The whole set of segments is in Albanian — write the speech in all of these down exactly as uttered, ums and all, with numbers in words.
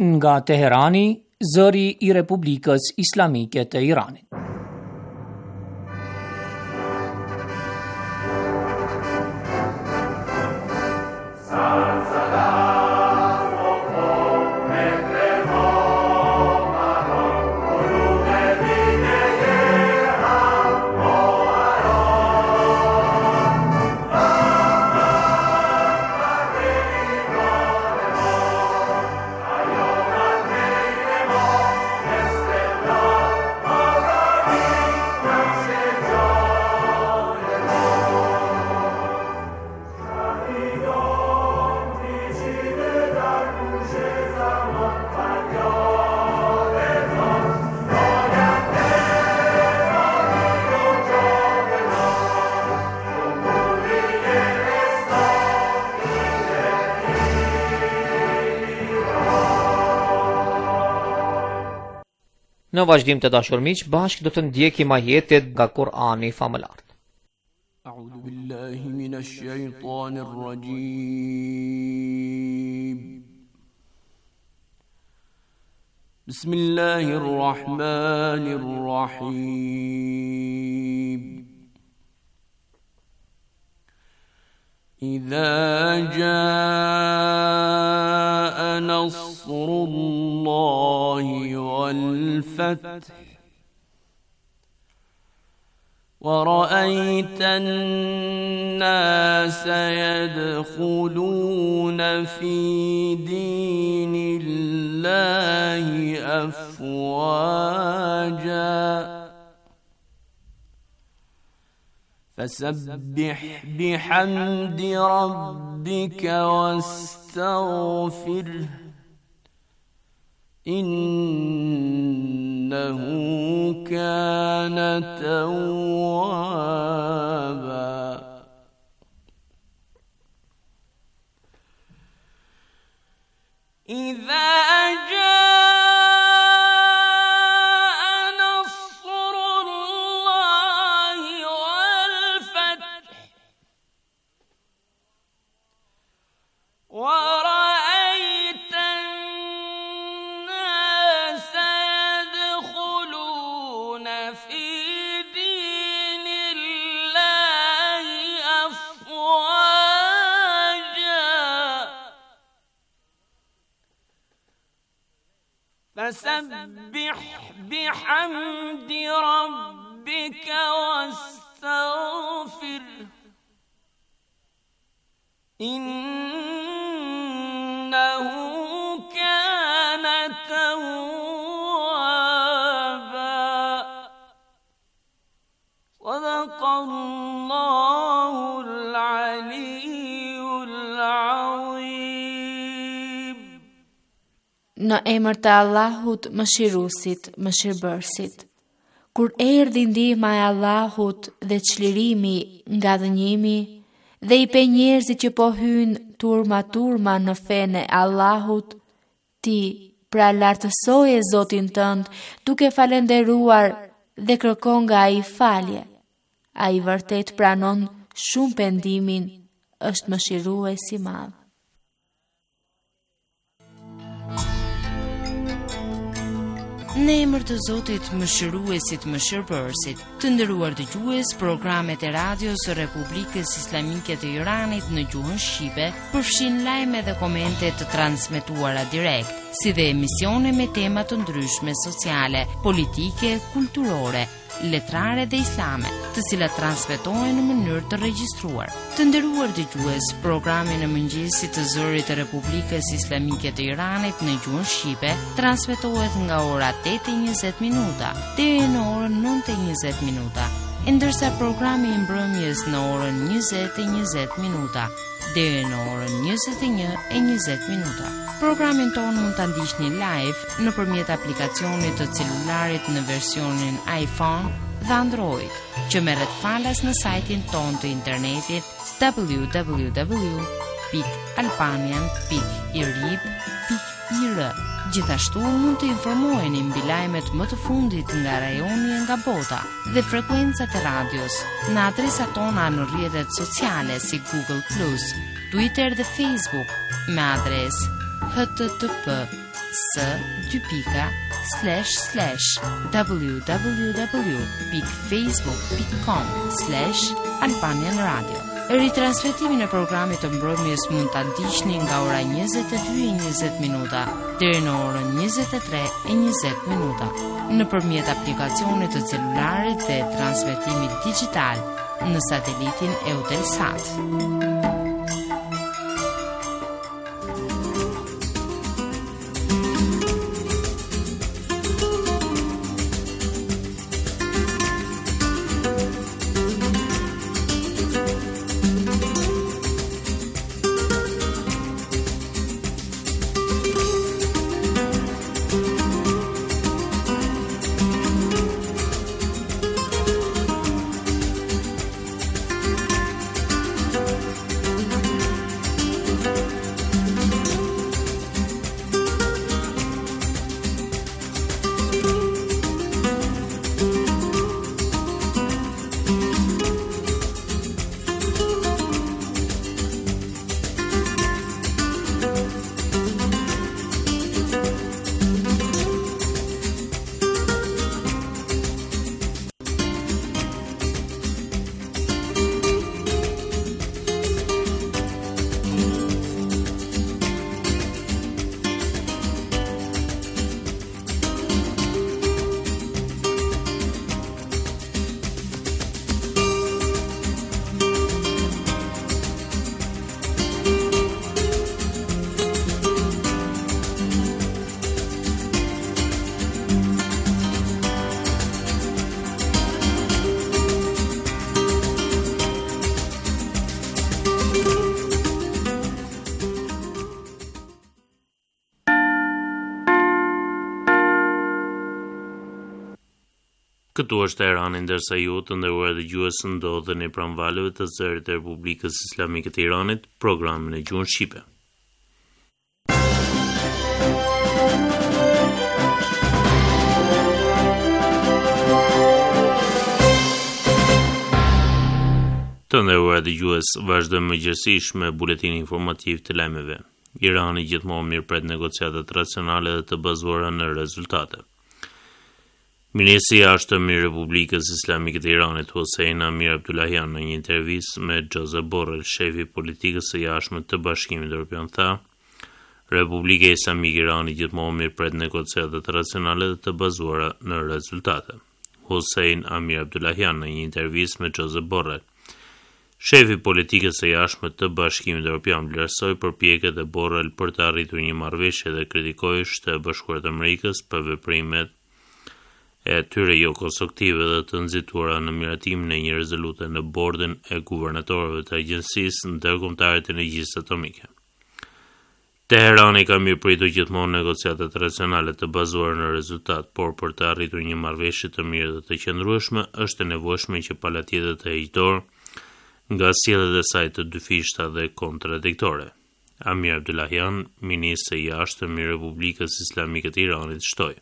Nga Teherani, zëri I Republikës Islamike të Iranit. Në vazhdim të dashur miq, bashkë do të ndjekim ajetet nga Kur'ani famëlar. A'udhu billahi minash shaitanir rajim. Bismillahir rahmanir rahim. إذا جاء نصر الله والفتح ورأيت الناس يدخلون في دين الله أفواجا فسبح بحمد ربك واستغفره إنه كان توابا. إذا فسبح بحمد ربك واستغفره إنه كان توابا. صدق الله العلي العظيم. Në emër të Allahut, Mëshiruesit, Mëshirbërësit. Kur erdhi ndihma e Allahut dhe çlirimi nga dënimi, dhe i pe njerëzit që po hynë turma turma në fenë e Allahut, ti pra lartësoje Zotin tënd, duke falenderuar dhe kërkon nga ai falje. Ai vërtet pranon shumë pendimin, është mëshirues i madh. Në emër të Zotit, Mëshiruesit, Mëshirbërësit, të nderuar dëgjues, programet e radios së Republikës Islamike të Iranit në gjuhën shqipe përfshin lajme dhe komente të transmetuara direkt, si dhe emisione me tema të ndryshme sociale, politike, kulturore, letrare dhe islame, të cilat transmetohen në mënyrë të regjistruar. Të nderuar dëgjues, programi në mëngjesit të zërit të Republikës Islamike të Iranit në gjuhën shqipe transmetohet nga ora tetë e njëzet minuta deri në orën nëntë e njëzet minuta, ndërsa programi i mbrëmjes në orën njëzet e njëzet minuta deri në orën njëzet e një e njëzet minuta. Programin tonë mund ta ndiqni live nëpërmjet aplikacionit të celularit në versionin iPhone dhe Android, që merret falas në sajtin tonë të internetit w w w pikë albanian pikë irib pikë i r. Gjithashtu mund të informoheni mbi lajmet më të fundit nga rajoni e nga bota dhe frekuencat e radios në adresat tona në rrjetet sociale si Google plus, Twitter dhe Facebook me adresë http s dy pika slash slash www dot facebook dot com slash Albanian Radio. Ritransmetimin e programit të mbrëmjes mund ta ndiqni nga ora njëzet e dy e njëzet minuta deri në orën njëzet e tre e njëzet minuta nëpërmjet aplikacionit të celularit dhe transmetimit digjital në satelitin Eutelsat. Këtu është Teherani, ndërsa ju të nderuar dëgjues ndodheni pranë valëve të zërit të Republikës Islamike të Iranit, programin e gjuhën shqipe. Të nderuar dëgjues, vazhdojmë mëngjesisht me buletinin informativ të lajmeve. Irani gjithmonë mirëpret negociatat racionale dhe të bazuara në rezultate. Ministri i Jashtëm i Republikës Islamike të Iranit, Hossein Amir Abdullahian, në një intervistë me Josep Borrell, shefi i politikës së jashtme të Bashkimit Evropian, tha: Republika Islamike e Iranit gjithmonë mirëpret negociatat racionale dhe të bazuara në rezultate. Hossein Amir Abdullahian, në një intervistë me Josep Borrell, shefi i politikës së jashtme të Bashkimit Evropian, vlerësoi përpjekjet e Borrell për të arritur një marrëveshje dhe kritikoi Shtetet e Bashkuara të Amerikës për veprimet e tyre jo konstruktive dhe të nxituara në miratimin e një rezolute në bordin e guvernatorëve të Agjencisë Ndërkombëtare të Energjisë Atomike. Teherani ka mirëpritur gjithmonë negociatat racionale të bazuara në rezultat, por për të arritur një marrëveshje të mirë dhe të qëndrueshme është e nevojshme që palatjetët të heqë dorë nga sjelljet e saj të dyfishta dhe kontradiktore. Amir Abdullahian, ministri i jashtëm i Republikës Islamike të Iranit, shtoi: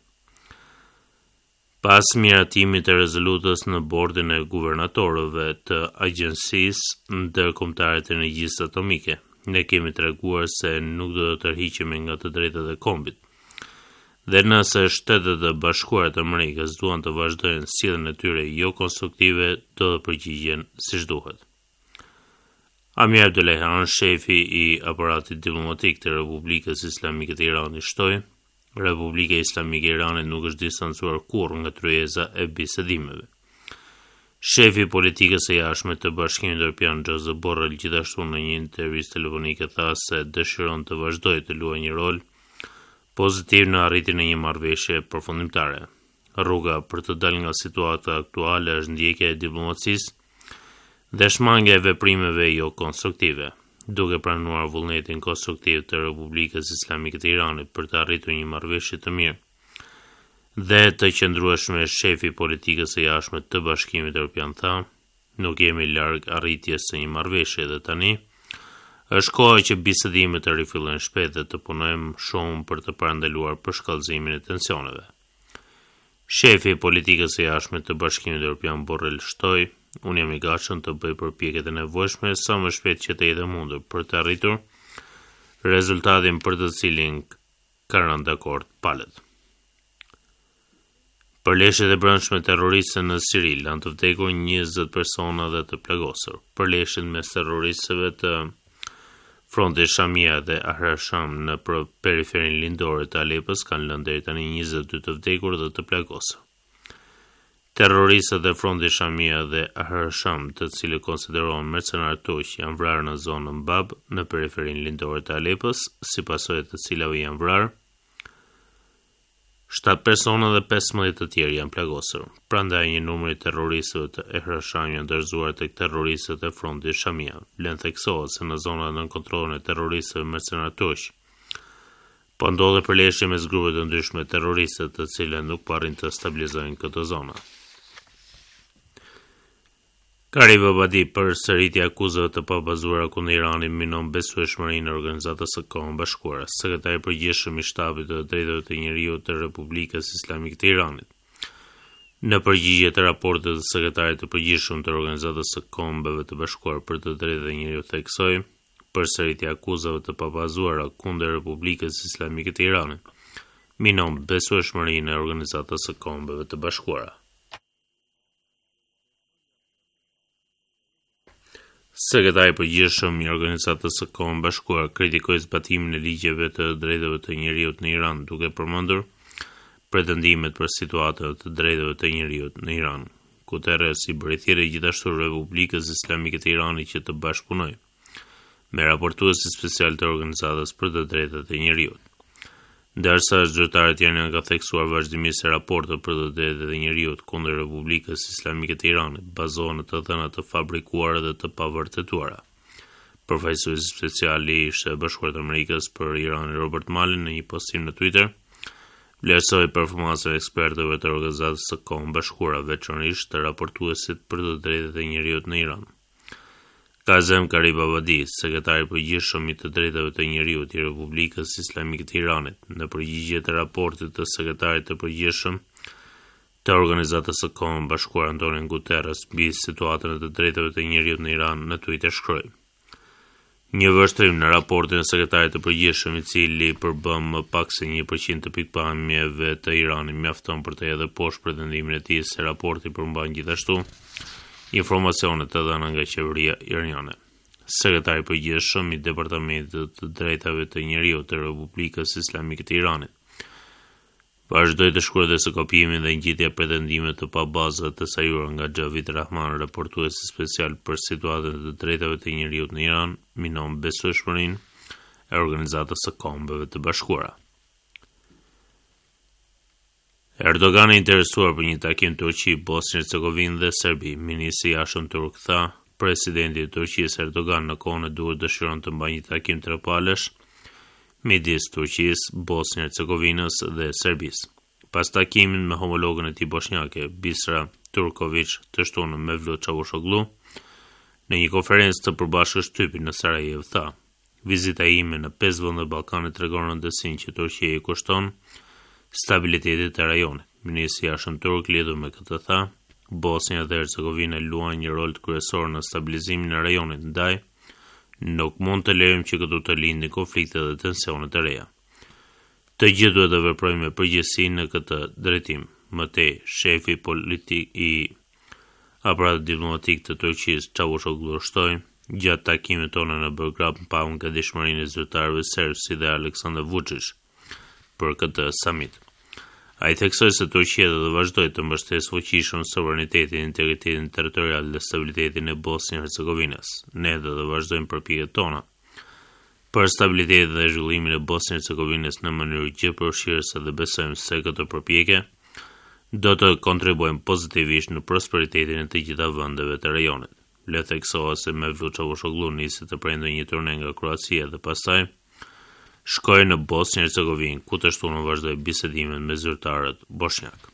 Pas miratimit të rezolutës në bordin e guvernatorëve të Agjencisë Ndërkombëtare të Energjisë Atomike, ne kemi treguar se nuk do të tërhiqemi nga të drejtat e kombit. Dhe nëse Shtetet e Bashkuara të Amerikës duan të vazhdojnë sjelljen e tyre jo konstruktive, do të përgjigjen siç duhet. Amir Abdullahian, shefi i aparatit diplomatik të Republikës Islamike të Iranit, shtoi: Republika Islamike e Iranit nuk është distancuar kurrë nga tryeza e bisedimeve. Shefi i politikës së jashtme të Bashkimit Evropian, Josep Borrell, gjithashtu në një intervistë telefonike tha se dëshiron të vazhdojë të luajë një rol pozitiv në arritjen e një marrëveshje përfundimtare. Rruga për të dalë nga situata aktuale është ndjekja e diplomacisë dhe shmangja e veprimeve jo konstruktive, duke pranuar vullnetin konstruktiv të Republikës Islamike të Iranit për të arritur një marrëveshje të mirë dhe të qëndrueshme. Shefi i politikës së jashtme të Bashkimit Evropian tha: Nuk jemi larg arritjes së një marrëveshje dhe tani është koha që bisedimet të rifillojnë shpejt dhe të punojmë shumë për të parandaluar përshkallëzimin e tensioneve. Shefi i politikës së jashtme të Bashkimit Evropian, Borrell, shtoi: Unë jam i gatshëm të bëj përpjekjet e nevojshme sa më shpejt që të jetë mundur për të arritur rezultatin për të cilin kanë rënë dakord palët. Për leshjet e brendshme terroriste në Siri, janë të vdekur njëzet persona dhe të plagosur. Për leshjet mes terroristëve të Fronti Shamia dhe Ahrar Sham në periferin lindore të Alepës kanë lënë deri tani njëzet e dy të vdekur dhe të plagosur. Terroristët e Fronti Shamia dhe Ahrar Sham, të cilët konsiderohen mercenarë turq, janë vrarë në zonën Bab në periferin lindore të Alepës, si pasojë të cilave janë vrarë shtatë persona dhe pesëmbëdhjetë të tjerë janë plagosur. Prandaj një numër i terroristëve të Ahrar Sham janë ndërzuar tek terroristët e Frontit Shamia. Vlen theksohet se në zonat nën kontrollin e terroristëve mercenarë turq po ndodhe përleshje mes grupeve të ndryshme terroriste të cilët nuk po arrin të stabilizojnë këtë zonë. Karib Abadi për sëritje akuzave të pabazuara kundër Iranit minon besueshmërinë e Organizatës së Kohës Bashkuara. Sekretari i përgjithshëm i Shtabit të Drejtave të Njerëzit të Republikës Islamike të Iranit, në përgjigje të raportit të sekretarit të përgjithshëm të Organizatës së Kombeve të Bashkuara për të Drejtat e Njerëzit, theksoi përsëritja akuzave të pabazuara kundër Republikës Islamike të Iranit minon besueshmërinë e Organizatës së Kombeve të Bashkuara. Sekretari i përgjithshëm i Organizatës së Kohës Bashkuara kritikoi zbatimin e ligjeve të drejtave të njerëzit në Iran, duke përmendur pretendimet për situatën të drejtave të njerëzit në Iran. Guterres i bëri thirrje gjithashtu Republikës Islamike të Iranit që të bashkëpunojë me raportuesin special të Organizatës për të Drejtat e Njerëzit. Ndërsa zyrtarët janë nga theksuar vazhdimisht se raportet për të drejtat e njerëzit kundër Republikës Islamike të Iranit bazohen në të dhëna të fabrikuara dhe të pavërtetuara. Përfaqësuesi special i Shtetit Bashkuar të Amerikës për Iranin Robert Malley në një postim në Twitter vlerësoi performancën e ekspertëve të Organizatës së Kohës Bashkuara, veçanërisht të raportuesit për të drejtat e njerëzit në Iran. Kazem Karib Abadi, sekretari i përgjithshëm i të drejtave të njerëzit i Republikës Islamike të Iranit, në përgjigje të raportit të sekretarit të përgjithshëm të Organizatës së Kohës Bashkuar Antonio Guterres mbi situatën e të drejtave të njerëzit në Iran, në Twitter shkroi: Një vështrim në raportin e sekretarit të përgjithshëm, i cili përbën më pak se një përqind të pikpamjeve të Iranit, mjafton për të hedhur poshtë pretendimin e tij se raporti përmban gjithashtu informacione të dhëna nga qeveria iraniane. Sekretari i përgjithshëm i Departamentit të Drejtave të Njerëzit të Republikës Islamike të Iranit vazhdoi të shkruajë se kopimin dhe ngjitja e pretendimeve të pabazë të sajuara nga Xhavid Rahman, raportuesi special për situatën e të drejtave të njerëzit në Iran, minon besueshmërinë e Organizatës së Kombeve të Bashkuara. Erdogan e interesuar për një takim Turqi, Bosnjë-Hercegovinë dhe Serbi. Ministri i Jashtëm turk tha, presidenti i Turqisë Erdogan në kohën e duhur dëshiron të mbajë një takim trepalësh midis Turqisë, Bosnjë-Hercegovinës dhe Serbisë. Pas takimit me homologën e tij bosnjake, Bisra Turković, të shtunë me Mevlut Çavuşoglu, në një konferencë të përbashkët shtypit në Sarajevo tha: Vizita ime në pesë vende të Ballkanit tregon rëndësinë që Turqia i kushton stabilitetit të rajonit. Ministri i Jashtëm turk lidhur me këtë tha: Bosnia dhe Hercegovina luajnë një rol kryesor në stabilizimin e rajonit, ndaj nuk mund të lejojmë që këtu të lindin konflikte dhe tensione të reja. Të gjithë duhet të veprojmë me përgjegjësi në këtë drejtim. Më tej, shefi politik i aparatit diplomatik të Turqisë Çavuşoglu shtoi gjatë takimit tonë në Beograd pa nga dëshmërinë e zyrtarëve serb si dhe Aleksandar Vučić për këtë summit. Ai theksoi se Turqia do të vazhdojë të mbështesë fuqishëm sovranitetin, integritetin territorial dhe stabilitetin e Bosnjë-Hercegovinës. Ne do të vazhdojmë përpjekjet tona për stabilitetin dhe zhvillimin e Bosnjë-Hercegovinës në mënyrë gjithëpërfshirëse dhe besojmë se këtë përpjekje do të kontribuojnë pozitivisht në prosperitetin e të gjitha vendeve të rajonit. Le theksohet se Mevlut Çavuşoglu nisi të prendë një turne nga Kroacia dhe pastaj shkoi në Bosnjë-Hercegovinë, ku të shtunë vazhdoi bisedimet me zyrtarët bosnjak.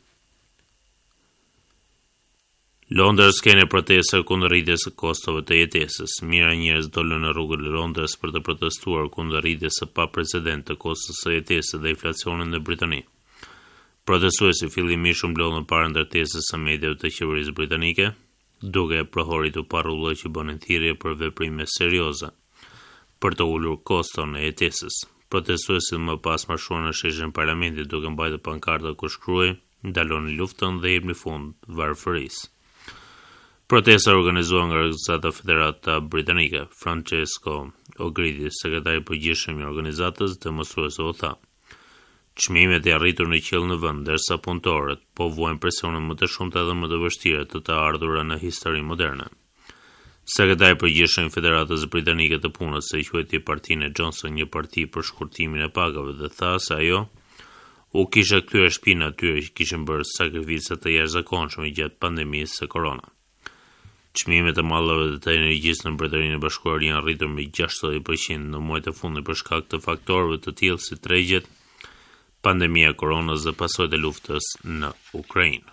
Londër skene protesta kundër rritjes së kostove të jetesës. Mijëra njerëz dolën në rrugët e Londrës për të protestuar kundër rritjes së paprecedent të kostës së jetesës dhe inflacionit në Britani. Protestuesit fillimisht mblodhën para ndërtesës së mediave të qeverisë britanike, duke prohoritur parrulla që bënin thirrje për veprime serioze. për të ulur koston e jetesës. Protestuesit më pas marshuan në sheshin parlamentit duke mbajtur pankarta ku shkruaj ndaloni luftën dhe jepni fund varfërisë. Protesta organizuar nga organizata federata britanike. Francesco O'Grady, sekretari i përgjithshëm i organizatës, demonstruese u tha: çmimet e arritur në qiell në vend, ndërsa punëtorët po vuajnë presione më të shumta dhe më të vështira të të ardhura në historinë moderne. Sekretari i përgjithshëm i Federatës Britanike të Punës se quajti partinë e Johnson një parti për shkurtimin e pagave dhe tha se ajo u kishte kthyer shtëpinë atyre që kishin bërë sakrifica të jashtëzakonshme gjatë pandemisë së korona. Çmimet e mallrave të energjisë në Bretërinë e Bashkuar janë rritur me gjashtëdhjetë përqind në muajt e fundit për shkak të faktorëve të tillë si tregjet, pandemia e koronës dhe pasojat e luftës në Ukrainë.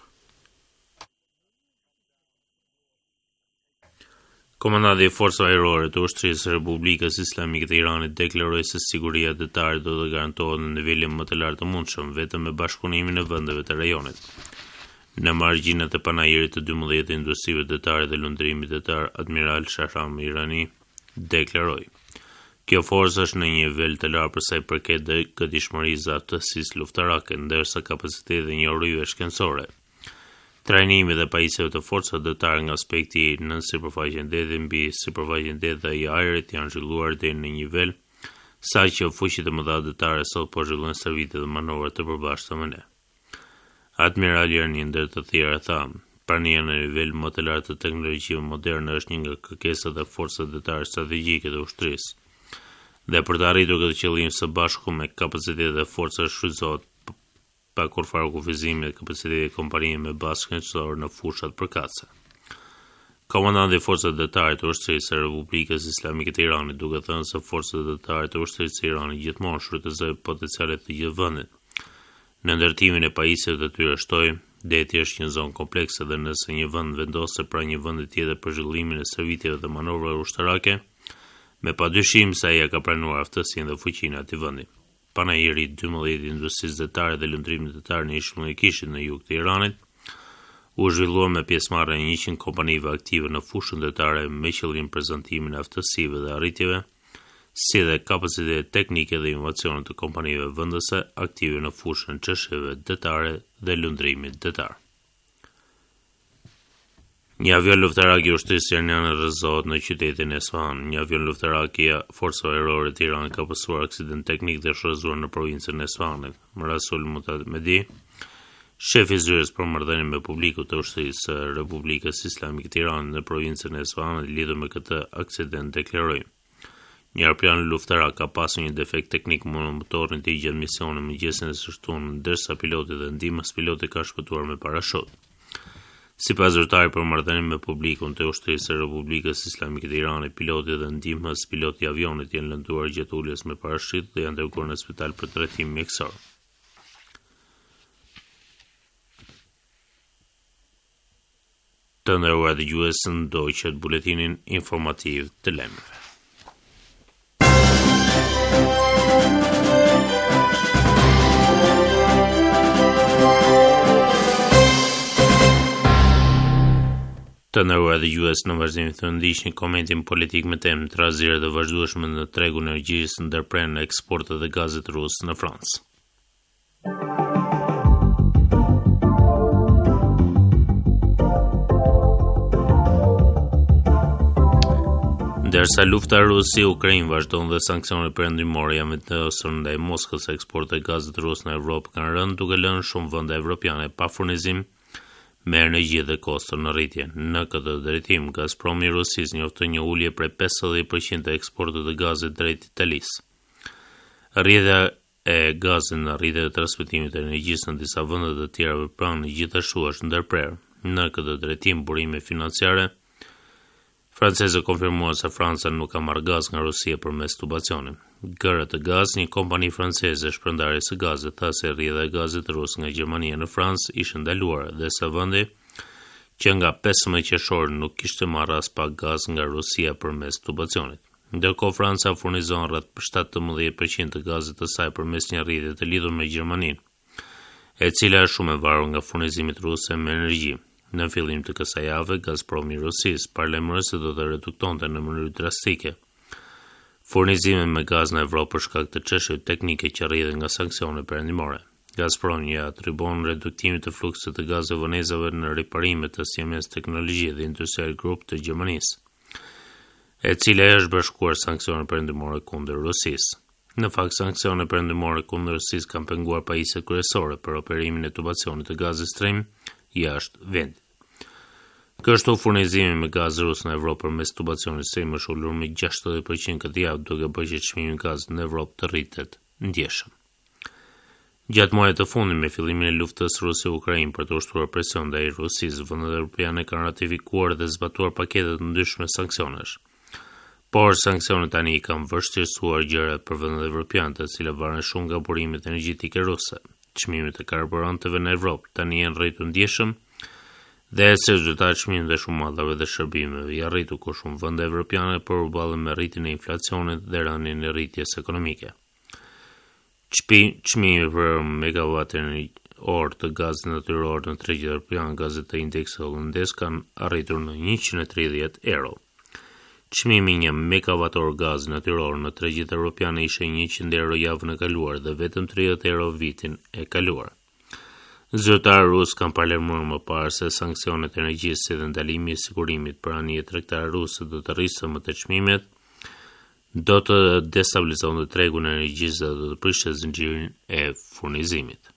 Komandanti i Forcave Ajrore të Ushtrisë së Republikës Islamike të Iranit deklaroi se siguria e detyrarit do të garantohet në nivelin më të lartë të mundshëm vetëm me bashkëpunimin e vendeve të rajonit. Në margjinat e panajirit të dymbëdhjetë industrive detare dhe lundrimit detar, Admiral Shahram Irani deklaroi: "Kjo forcë është në një nivel të lartë për sa i përket dhe gëdishmërisë dhe aftësisë luftarake, ndërsa kapaciteti dhe njeriue shkencore, trajnimi dhe pajisjeve të forcave detare nga aspekti nën sipërfaqen detit mbi sipërfaqen detit dhe i ajrit janë zhvilluar deri në një nivel sa që fuqitë e mëdha detare sot po zhvillojnë stërvitje dhe manovra të përbashkëta me ne." Admiral Irani ndër të tjera tha: "Prania në nivel më të lartë të teknologjive moderne është një nga kërkesat e forcave detare strategjike të ushtrisë. Dhe për të arritur këtë qëllim së bashku me kapacitetet e forcave shfrytëzohet pa kurfar kufizimi dhe kapaciteti e kompanive me bazë shkencore në fushat përkatëse." Komandanti i forcave detare të ushtrisë së Republikës Islamike të Iranit duke thënë se forcat detare të ushtrisë së Iranit gjithmonë shfrytëzojnë potencialet të gjithë vendit. Në ndërtimin e pajisjeve të tyre shtoi, deti është një zonë komplekse dhe nëse një vend vendoset pra një vend tjetër për zhvillimin e stërvitjeve dhe manovrave ushtarake, me padyshim se ai ka pranuar aftësinë dhe fuqinë e atij vendi. Panajiri i dymbëdhjetë industrisë detare dhe lundrimit detar në ishullin e Kishit në jug të Iranit u zhvillua me pjesëmarrjen e njëqind kompanive aktive në fushën detare me qëllim prezantimin e aftësive dhe arritjeve, si dhe kapacitetet teknike dhe inovacione të kompanive vendese aktive në fushën çështjeve detare dhe lundrimit detar. Një avion luftarak i ushtrisë iraniane rrëzohet në qytetin e Isfahan. Një avion luftarak i Forcave Ajrore të Iranit ka pasur aksident teknik dhe është rrëzuar në provincën e Isfahanit. Rasul Mutahmedi, shefi i zyrës për marrëdhënie me publikun të ushtrisë së Republikës Islamike të Iranit në provincën e Isfahanit lidhur me këtë aksident deklaroi: "Një aeroplan luftarak ka pasur një defekt teknik me motorin e tij gjatë misionit mëngjesin e së shtunë, ndërsa piloti dhe ndihmës piloti ka shpëtuar me parashut." Sipas zyrtarit për marrëdhënie me publikun të ushtrisë së Republikës Islamike të Iranit, piloti dhe ndihmës piloti i avionit janë lënduar gjatë uljes me parashut dhe janë dërguar në spital për trajtim mjekësor. Të nderuar dëgjues, ndoqët buletinin informativ të lajmeve. Të nderuar dëgjues, në vazhdim të ndiqni komentin politik me temë trazire të vazhdueshme në tregun e energjisë ndërprerjen në eksportet e gazit rus në Francë. Ndërsa lufta Rusi-Ukrainë vazhdon dhe sanksionet perëndimore janë vendosur ndaj Moskës, eksportet e gazit rus në Evropë kanë rënë duke lënë shumë vende evropiane pa furnizim me energji dhe kosto në rritje. Në këtë drejtim, Gazpromi i Rusisë njoftoi një ulje prej pesëdhjetë përqind të eksportit të gazit drejt Italisë. Rrjedhja e gazit në rritje të transmetimit të energjisë në disa vende të tjera pranë gjithashtu është ndërprerë. Në këtë drejtim, burime financiare franceze konfirmuan se Franca nuk ka marrë gaz nga Rusia përmes tubacionit. Gërë të gaz, një kompani franceze shpërndarjes së gazit, tha se rrjedhja e gazit rus nga Gjermania në Francë ishte ndaluar dhe se vendi që nga pesëmbëdhjetë qershor nuk kishte marrë as pak gaz nga Rusia përmes tubacionit. Ndërkohë Franca furnizon rreth shtatëmbëdhjetë përqind të gazit të saj përmes një rrjedhje të lidhur me Gjermaninë, e cila është shumë e varur nga furnizimit rus me energji. Në fillim të kësaj jave, Gazpromi i Rusisë paralajmëroi se do të reduktonte në mënyrë drastike Furnizimin me gaz në Evropë për shkak të çështjeve teknike që rrjedhin nga sanksionet perëndimore. Gazprom ja atribuon reduktimit të fluksit të gazeve vonezave në riparimet të Siemens Technology dhe Industrial Group të Gjermanisë, e cila është bashkuar sanksione perëndimore kundër Rusisë. Në fakt, sanksione perëndimore kundër Rusisë kanë penguar pajisjet kryesore për operimin e tubacionit të gazit Stream jashtë vendit. Kështu furnizimi me gaz rus në Evropë përmes tubacionit Stream është ulur me gjashtëdhjetë përqind këtë javë, duke bërë që çmimi i gazit në Evropë të rritet ndjeshëm. Gjatë muajit të fundit me fillimin e luftës Rusi-Ukrainë për të ushtruar presion ndaj Rusisë, vendet evropiane kanë ratifikuar dhe zbatuar pakete të ndryshme sanksionesh. Por sanksionet tani i kanë vështirësuar gjërat për vendet evropiane, të cilat varen shumë nga burimet energjetike ruse. Çmimet e karburanteve në Evropë tani janë rritur ndjeshëm dhe si rezultat çmimet e shumë mallrave dhe shërbimeve janë rritur ku shumë vende evropiane por u ballen me rritjen e inflacionit dhe rënien e rritjes ekonomike. Çmimi për megawatin orë të gazit natyror në tregjet evropiane, gazet të indeksit holandez kanë arritur në njëqind e tridhjetë euro. Çmimi i një megawatt orë gaz natyror në tregjet evropiane ishte njëqind euro javën e kaluar dhe vetëm tridhjetë euro vitin e kaluar. Zyrtarë rusë kanë paralajmëruar më parë se sanksionet e energjisë dhe ndalimi i sigurimit për anije tregtare ruse do të rrisë më të çmimet, do të destabilizonte tregun e energjisë dhe do të prishte zinxhirin e furnizimit.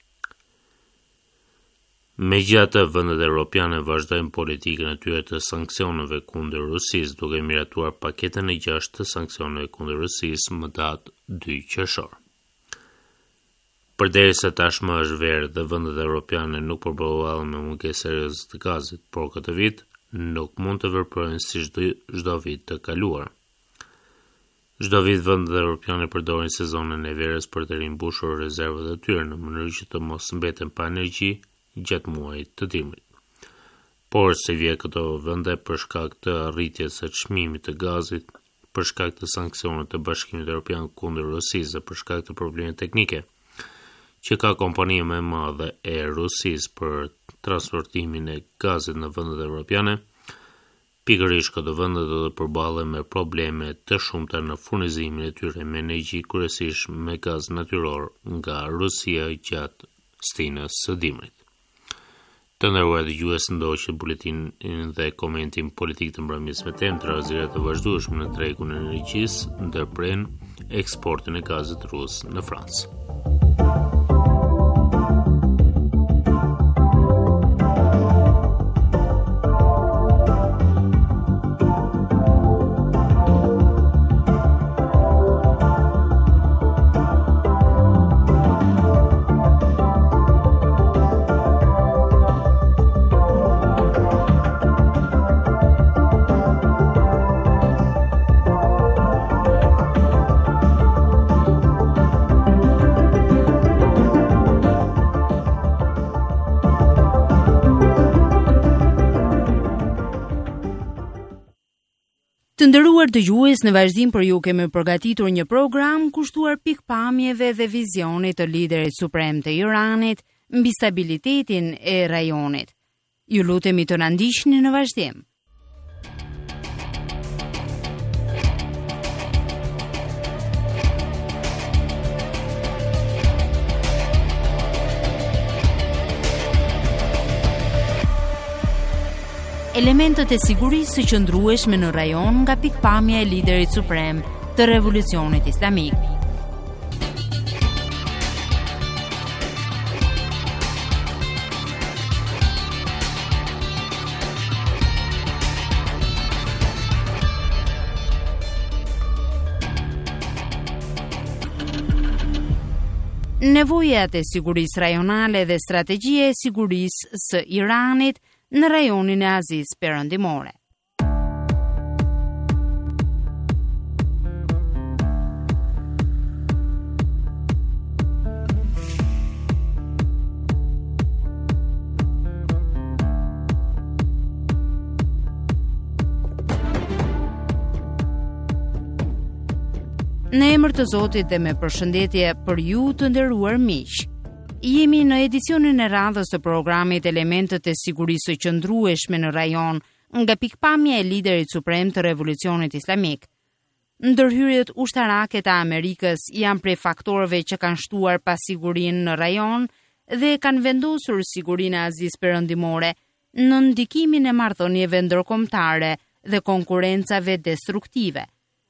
Megjithatë, vendet evropiane vazhdojnë politikën e tyre të sanksioneve kundër Rusisë, duke miratuar paketën e gjashtë të sanksioneve kundër Rusisë më datë dy qershor. Përderisa tashmë është verë dhe vendet evropiane nuk përballen me mungesë serioze të gazit, por këtë vit nuk mund të veprojnë si çdo vit të kaluar. Çdo vit vendet evropiane përdorin sezonin e verës për të rimbushur rezervat e tyre në mënyrë që të mos mbeten pa energji gjatë muajit të dimrit. Por si vjen këto vende për shkak të rritjes së çmimit të gazit, për shkak të sanksioneve të Bashkimit Evropian kundër Rusisë dhe për shkak të problemeve teknike që ka kompania më e madhe e Rusisë për transportimin e gazit në vendet evropiane, pikërisht këto vende do të përballen me probleme të shumta në furnizimin e tyre me energji, kryesisht me gaz natyror nga Rusia gjatë stinës së dimrit. Të nderuar dëgjues, ndoqët buletinin dhe komentin politik të mbrëmjes me temë të rrezikshme të vazhdueshme në tregun e energjisë, ndërpren eksportin e gazit rus në Francë. Të nderuar dëgjues, në vazhdim për ju kemi përgatitur një program kushtuar pikpamjeve dhe vizionit të liderit suprem të Iranit mbi stabilitetin e rajonit. Ju lutemi të na ndiqni në vazhdim. Elementët e sigurisë së qëndrueshme në rajon nga pikpamja e liderit suprem të Revolucionit Islamik. Nevojat e sigurisë rajonale dhe strategjia e sigurisë së Iranit në rajonin e Azisë Perëndimore. Në emër të Zotit dhe me përshëndetje për ju të nderuar miq. Jemi në edicionin e radhës të programit Elementët e sigurisë së qëndrueshme në rajon nga pikpamja e liderit suprem të Revolucionit Islamik. ndërhyrjet ushtarake të Amerikës janë prej faktorëve që kanë shtuar pasigurinë në rajon dhe kanë vendosur sigurinë e Azisë Perëndimore në ndikimin e marrëdhënieve ndërkombëtare dhe konkurrencave destruktive.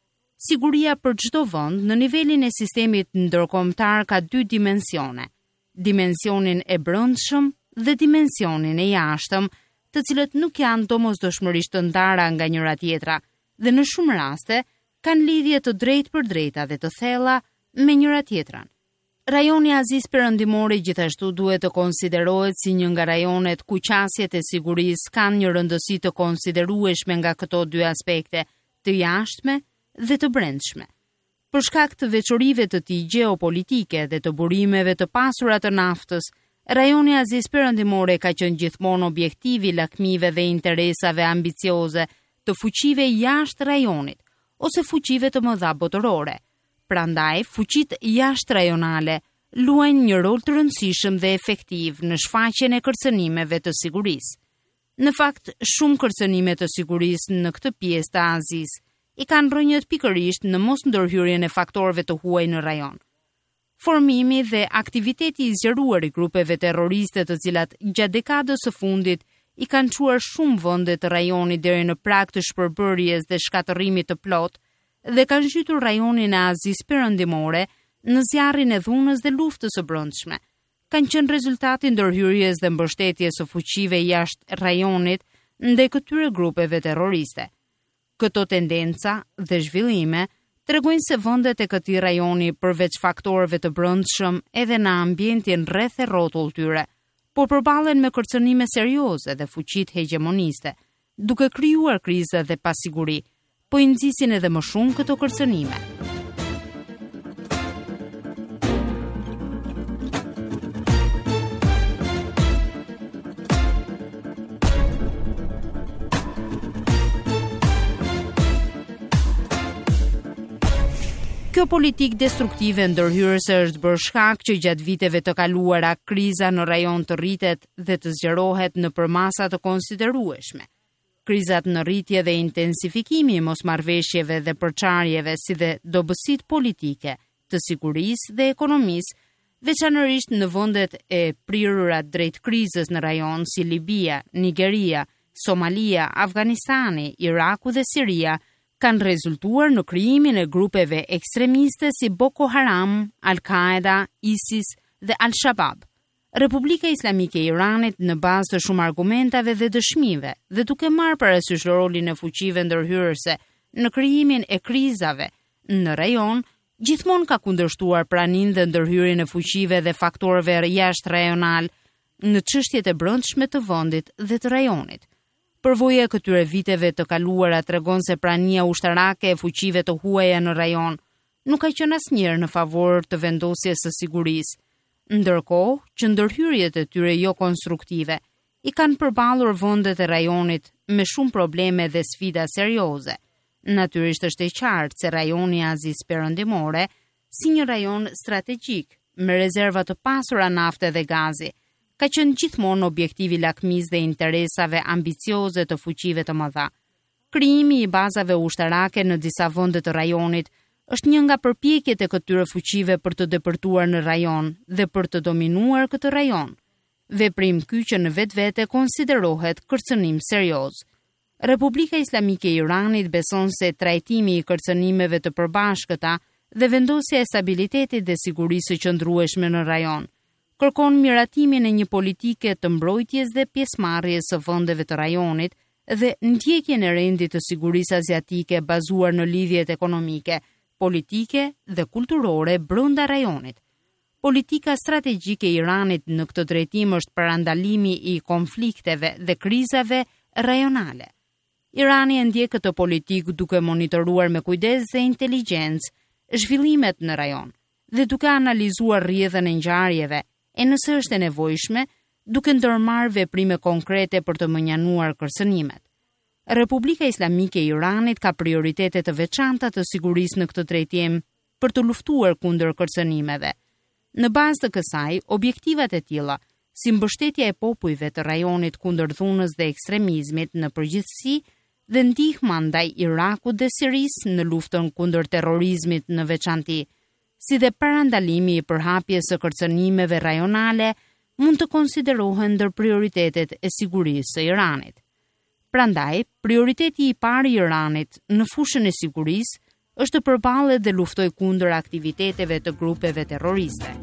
Siguria për çdo vend në nivelin e sistemit ndërkombëtar ka dy dimensione: dimensionin e brendshëm dhe dimensionin e jashtëm, të cilët nuk janë domosdoshmërisht të ndara nga njëra tjetra dhe në shumë raste kanë lidhje të drejtë për drejta dhe të thella me njëra tjetrën. Rajoni i Azisë Perëndimore gjithashtu duhet të konsiderohet si një nga rajonet ku qasjet e sigurisë kanë një rëndësi të konsiderueshme nga këto dy aspekte, të jashtme dhe të brendshme. Për shkak të veçorive të tij gjeopolitike dhe të burimeve të pasura të naftës, rajoni i Azisë Perëndimore ka qenë gjithmonë objektiv i lakmive dhe interesave ambicioze të fuqive jashtë rajonit ose fuqive të mëdha botërore. Prandaj, fuqitë jashtë rajonale luajnë një rol të rëndësishëm dhe efektiv në shfaqjen e kërcënimeve të sigurisë. Në fakt, shumë kërcënime të sigurisë në këtë pjesë të Azisë i kanë rënjët pikërisht në mos ndërhyrjen e faktorëve të huaj në rajon. Formimi dhe aktiviteti i zgjeruar i grupeve terroriste të cilat gjatë dekadës së fundit i kanë çuar shumë vende të rajonit deri në prag të shpërbërjes dhe shkatërrimit të plot dhe kanë zhytur rajonin e Azisë Perëndimore në zjarrin e dhunës dhe luftës së brendshme. Kanë qenë rezultati ndërhyrjes dhe mbështetjes së fuqive jashtë rajonit ndaj këtyre grupeve terroriste. Këto tendenca dhe zhvillime tregojnë se vendet e këtij rajoni përveç faktorëve të brendshëm edhe në ambientin rreth e rrotull tyre, po përballen me kërcënime serioze dhe fuqitë hegemoniste, duke krijuar kriza dhe pasiguri, po i nxisin edhe më shumë këto kërcënime. Kjo politikë destruktive ndërhyrëse është bërë shkak që gjatë viteve të kaluara kriza në rajon të rritet dhe të zgjerohet në përmasa të konsiderueshme. Krizat në rritje dhe intensifikimi i mosmarrveshjeve dhe përçarjeve si dhe dobësitë politike, të sigurisë dhe ekonomisë, veçanërisht në vendet e prirura drejt krizës në rajon si Libia, Nigeria, Somalia, Afganistani, Iraku dhe Siria, kanë rezultuar në krijimin e grupeve ekstremiste si Boko Haram, Al-Qaeda, ISIS dhe Al-Shabaab. Republika Islamike e Iranit në bazë të shumë argumentave dhe dëshmive dhe duke marrë parasysh rolin e fuqive ndërhyrëse në krijimin e krizave në rajon, gjithmonë ka kundërshtuar praninë dhe ndërhyrjen e fuqive dhe faktorëve jashtë rajonal në çështjet e brendshme të vendit dhe të rajonit. Përvoja e këtyre viteve të kaluara tregon se prania ushtarake e fuqive të huaja në rajon nuk ka qenë asnjëherë në favor të vendosjes së sigurisë, ndërkohë që ndërhyrjet e tyre jo konstruktive i kanë përballur vendet e rajonit me shumë probleme dhe sfida serioze. Natyrisht është e qartë se rajoni i Azisë Perëndimore, si një rajon strategjik me rezerva të pasura nafte dhe gazi, ka qenë gjithmonë objektivi lakmis dhe interesave ambicioze të fuqive të mëdha. Krijimi i bazave ushtarake në disa vende të rajonit është një nga përpjekjet e këtyre fuqive për të depërtuar në rajon dhe për të dominuar këtë rajon. Veprim ky që në vetvete konsiderohet kërcënim serioz. Republika Islamike e Iranit beson se trajtimi i kërcënimeve të përbashkëta dhe vendosja e stabilitetit dhe sigurisë së qëndrueshme në rajon kërkon miratimin e një politike të mbrojtjes dhe pjesëmarrjes së vendeve të rajonit dhe ndjekjen e rendit të sigurisë aziatike bazuar në lidhjet ekonomike, politike dhe kulturore brenda rajonit. Politika strategjike e Iranit në këtë drejtim është parandalimi i konflikteve dhe krizave rajonale. Irani e ndjek këtë politikë duke monitoruar me kujdes dhe inteligjencë zhvillimet në rajon dhe duke analizuar rrjedhën e ngjarjeve, e nëse është e nevojshme, duke ndërmarrë veprime konkrete për të menjanuar kërcënimet. Republika Islamike e Iranit ka prioritete të veçanta të sigurisë në këtë drejtim për të luftuar kundër kërcënimeve. Në bazë të kësaj, objektivat e tilla, si mbështetja e popujve të rajonit kundër dhunës dhe ekstremizmit në përgjithësi, dhe ndihma ndaj Irakut dhe Sirisë në luftën kundër terrorizmit në veçanti, si dhe parandalimi i përhapjes së kërcënimeve rajonale, mund të konsiderohen ndër prioritetet e sigurisë së Iranit. Prandaj, prioriteti i parë i Iranit në fushën e sigurisë është të përballet dhe luftojë kundër aktiviteteve të grupeve terroriste.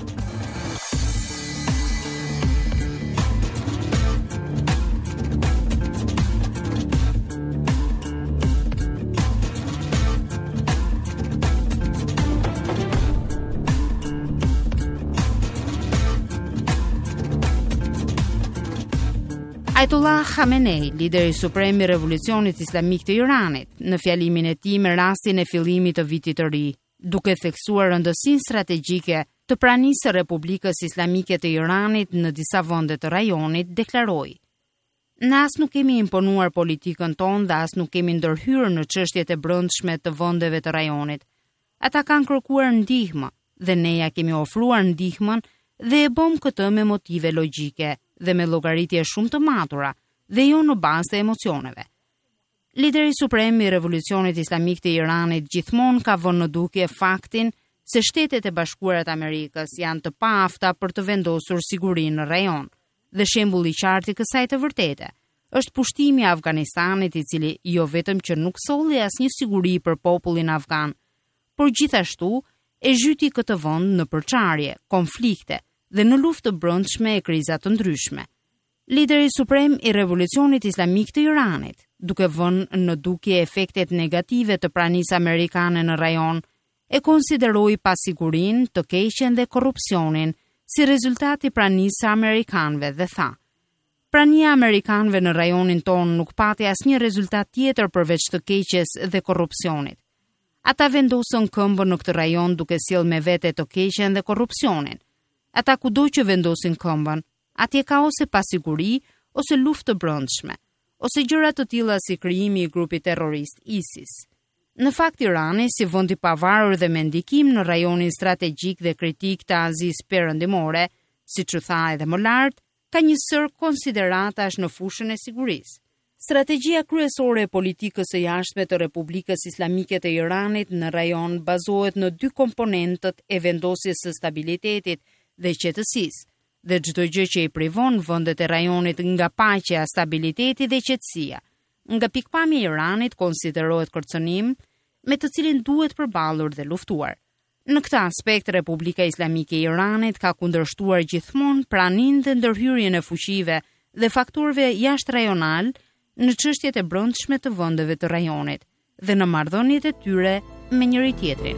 Ajatollah Khamenei, lideri suprem i revolucionit islamik të Iranit, në fjalimin e tij me rastin e fillimit të vitit të ri, duke theksuar rëndësinë strategjike të pranisë së Republikës Islamike të Iranit në disa vende të rajonit, deklaroi: "Ne as nuk kemi imponuar politikën tonë dhe as nuk kemi ndërhyrë në çështjet e brendshme të vendeve të rajonit. Ata kanë kërkuar ndihmë dhe ne ja kemi ofruar ndihmën dhe e bëm këtë me motive logjike dhe me llogaritje shumë të matura dhe jo në bazë të emocioneve." Lideri suprem i revolucionit islamik të Iranit gjithmonë ka vënë në dukje faktin se Shtetet e Bashkuara të Amerikës janë të paafta për të vendosur sigurinë në rajon, dhe shembulli i qartë i kësaj të vërtete është pushtimi i Afganistanit, i cili jo vetëm që nuk solli asnjë siguri për popullin afgan, por gjithashtu e zhyti këtë vend në përçarje, konflikte dhe në luftë të brendshme e kriza të ndryshme. Lideri suprem i revolucionit islamik të Iranit, duke vënë në dukje efektet negative të pranisë amerikane në rajon, e konsideroi pasigurinë, të keqen dhe korrupsionin si rezultat i pranisë së amerikanëve dhe tha: "Prania e amerikanëve në rajonin ton nuk pati asnjë rezultat tjetër përveç të keqes dhe korrupsionit. Ata vendosën këmbën në këtë rajon duke sjellë me vete të keqen dhe korrupsionin. Ata kudo që vendosin këmbën, atje ka ose pasiguri, ose luftë të brendshme, ose gjëra të tilla si krijimi i grupit terrorist ISIS. Në fakt, Irani, si vend i pavarur dhe me ndikim në rajonin strategjik dhe kritik të Azisë Perëndimore, siç u tha edhe më lart, ka një sër konsideratash në fushën e sigurisë. Strategjia kryesore e politikës së jashtme të Republikës Islamike të Iranit në rajon bazohet në dy komponentët e vendosjes së stabilitetit dhe qetësisë, dhe çdo gjë që i privon vendet e rajonit nga paqja, stabiliteti dhe qetësia, nga pikpamja e Iranit konsiderohet kërcënim me të cilin duhet përballur dhe luftuar. Në këtë aspekt, Republika Islamike e Iranit ka kundërshtuar gjithmonë praninë dhe ndërhyrjen e fuqive dhe faktorëve jashtrajonal në çështjet e brendshme të vendeve të rajonit dhe në marrëdhëniet e tyre me njëri tjetrin.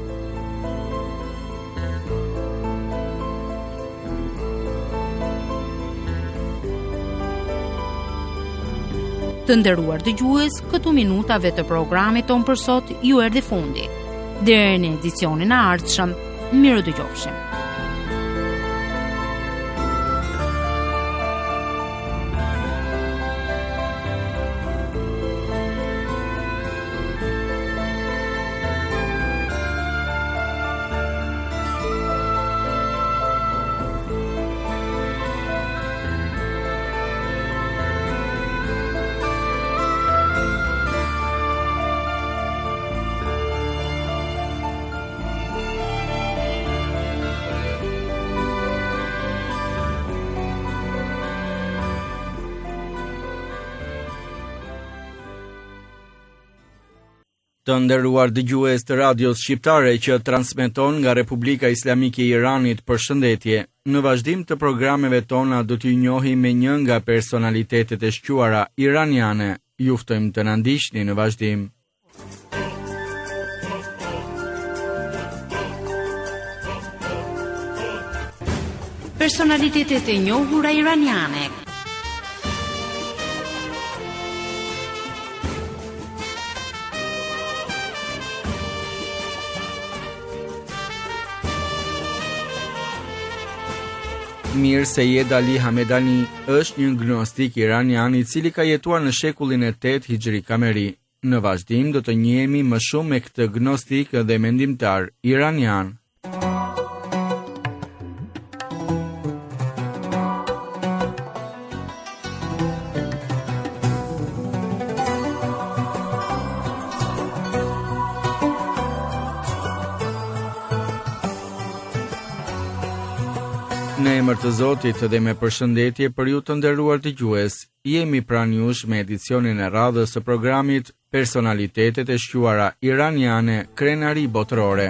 Të nderuar dëgjues, këtu minutave të programit ton për sot ju erdhi fundi. Deri në edicionin e ardhshëm, miru dëgjofshim. Të nderuar dëgjues të radios shqiptare që transmeton nga Republika Islamike e Iranit, përshëndetje. Në vazhdim të programeve tona do t'ju njohim me një nga personalitetet e shquara iraniane. Ju ftojmë të na ndiqni në vazhdim. Personalitetet e njohura iraniane. Mir Seyed Ali Hamedani është një gnostik iranian i cili ka jetuar në shekullin e tetë Hijri Kameri. Në vazhdim do të njihemi më shumë me këtë gnostik dhe mendimtar iranian. emër të Zotit dhe me përshëndetje për ju të nderuar dëgjues. Jemi pranë jush me edicionin e radhës së programit Personalitetet e shquara iraniane, krenari botërore.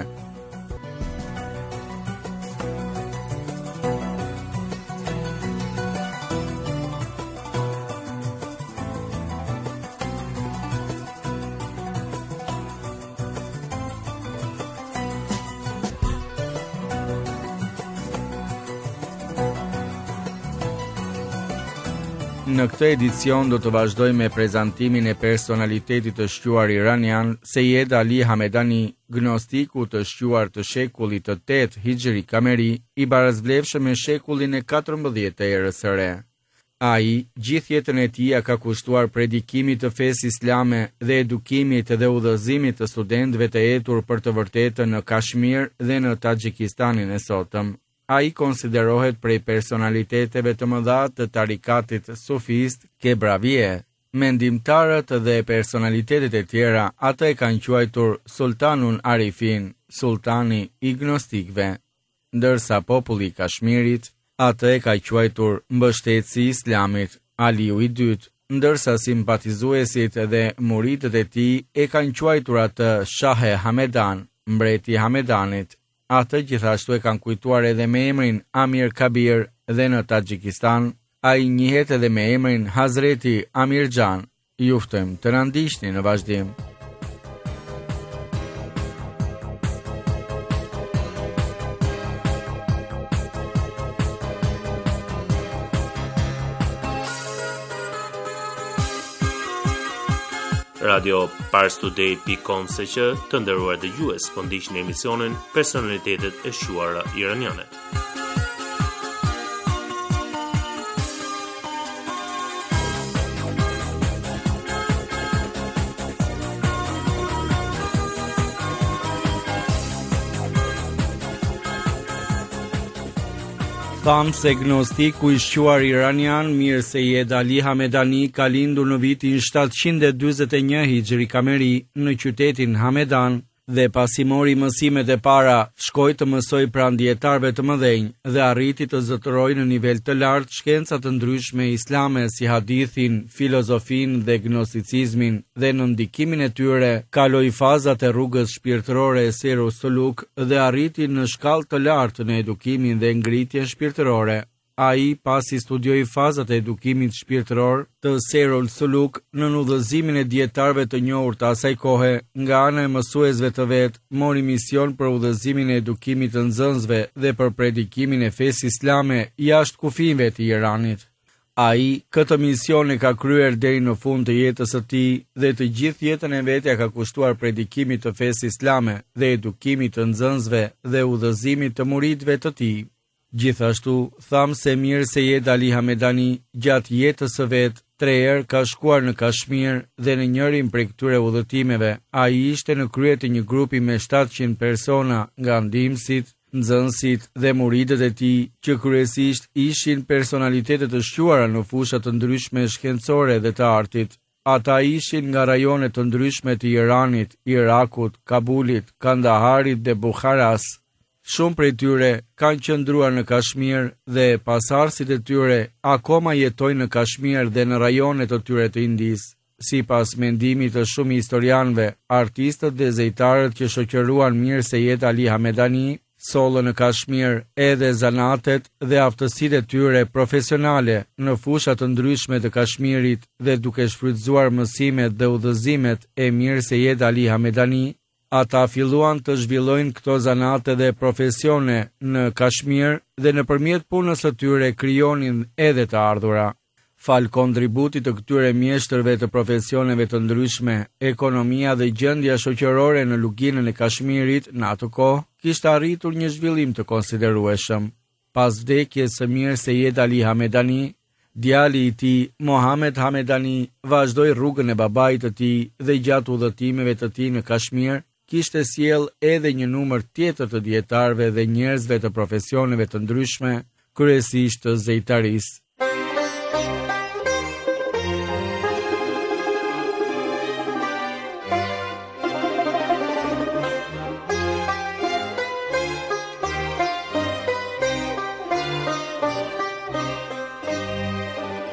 Në këtë edicion do të vazhdoj me prezantimin e personalitetit të shquar iranian Seyed Ali Hamedani, gnostiku të shquar të shekullit të tetë Hijri Kameri, i barazvlefshëm me shekullin e katërmbëdhjetë të erës së re. Ai, gjithë jetën e tij ka kushtuar predikimit të fesë islame dhe edukimit dhe udhëzimit të studentëve të etur për të vërtetën në Kashmir dhe në Tajikistanin e sotëm. Ai konsiderohet prej personaliteteve të mëdha të tarikatit sufist Kebravie. Mendimtarët dhe personalitetet e tjera atë e kanë quajtur Sultanun Arifin, sultani i gnostikëve, ndërsa populli i Kashmirit atë e ka quajtur mbështetësi i Islamit, Aliu i dytë, ndërsa simpatizuesit dhe muridët e tij e kanë quajtur atë Shahe Hamedan, mbreti i Hamedanit. Atë gjithashtu e kanë kujtuar edhe me emrin Amir Kabir dhe në Tajikistan, ai njihet edhe me emrin Hazreti Amir Xhan. Ju ftojmë të na ndiqni në vazhdim. Radio parstoday dot com se që të nderuar dëgjues, po ndiqni emisionin Personalitetet e shquara iraniane. Thamë se gnostiku i shquar iranian Mir Seyed Ali Hamedani ka lindur në vitin shtatëqind e dyzet e një Hijri Kameri në qytetin Hamedan dhe pasi mori mësimet e para, shkoi të mësoj pranë dietarëve të mëdhenj dhe arriti të zotërojë në nivel të lartë shkenca të ndryshme islame si hadithin, filozofin dhe gnosticizmin, dhe në ndikimin e tyre kaloi fazat e rrugës shpirtërore e Seru Suluk dhe arriti në shkallë të lartë në edukimin dhe ngritjen shpirtërore. Ai pasi studioi fazat e edukimit shpirtëror të Serul Suluk në udhëzimin e dietarëve të njohur të asaj kohe, nga ana e mësuesve të vet, mori mision për udhëzimin e edukimit të nxënësve dhe për predikimin e fesë islame jashtë kufive të Iranit. Ai këtë mision e ka kryer deri në fund të jetës së tij dhe të gjithë jetën e vet ja ka kushtuar predikimit të fesë islame dhe edukimit të nxënësve dhe udhëzimit të muridëve të tij. Gjithashtu, thamë se Mir Seyed Ali Hamedani gjatë jetës së vet tre herë ka shkuar në Kashmir dhe në njërin prej këtyre udhëtimeve ai ishte në krye të një grupi me shtatëqind persona nga ndihmësit, nxënësit dhe muridët e tij, që kryesisht ishin personalitete të shquara në fusha të ndryshme shkencore dhe të artit. Ata ishin nga rajone të ndryshme të Iranit, Irakut, Kabulit, Kandaharit dhe Bukharas. Shumë prej tyre kanë qëndruar në Kashmir dhe pasardhësit e tyre akoma jetojnë në Kashmir dhe në rajone të tyre të Indis. Sipas mendimit të shumë historianëve, artistët dhe zejtarët që shoqëruan Mir Seyed Ali Hamedani sollën në Kashmir edhe zanatet dhe aftësitë e tyre profesionale në fusha të ndryshme të Kashmirit dhe duke shfrytzuar mësimet dhe udhëzimet e Mir Seyed Ali Hamedani, ata filluan të zhvillojnë këto zanate dhe profesione në Kashmir dhe nëpërmjet punës së tyre krijonin edhe të ardhura. Fal kontributit të këtyre mjeshtërve të profesioneve të ndryshme, ekonomia dhe gjendja shoqërore në luginën e Kashmirit në atë kohë kishte arritur një zhvillim të konsiderueshëm. Pas vdekjes së Mir Seyed Ali Hamedani, djali i tij, Mohamed Hamedani, vazhdoi rrugën e babait të tij dhe gjatë udhëtimeve të tij në Kashmir kishte sjell edhe një numër tjetër të dietarëve dhe njerëzve të profesioneve të ndryshme, kryesisht të zejtarisë.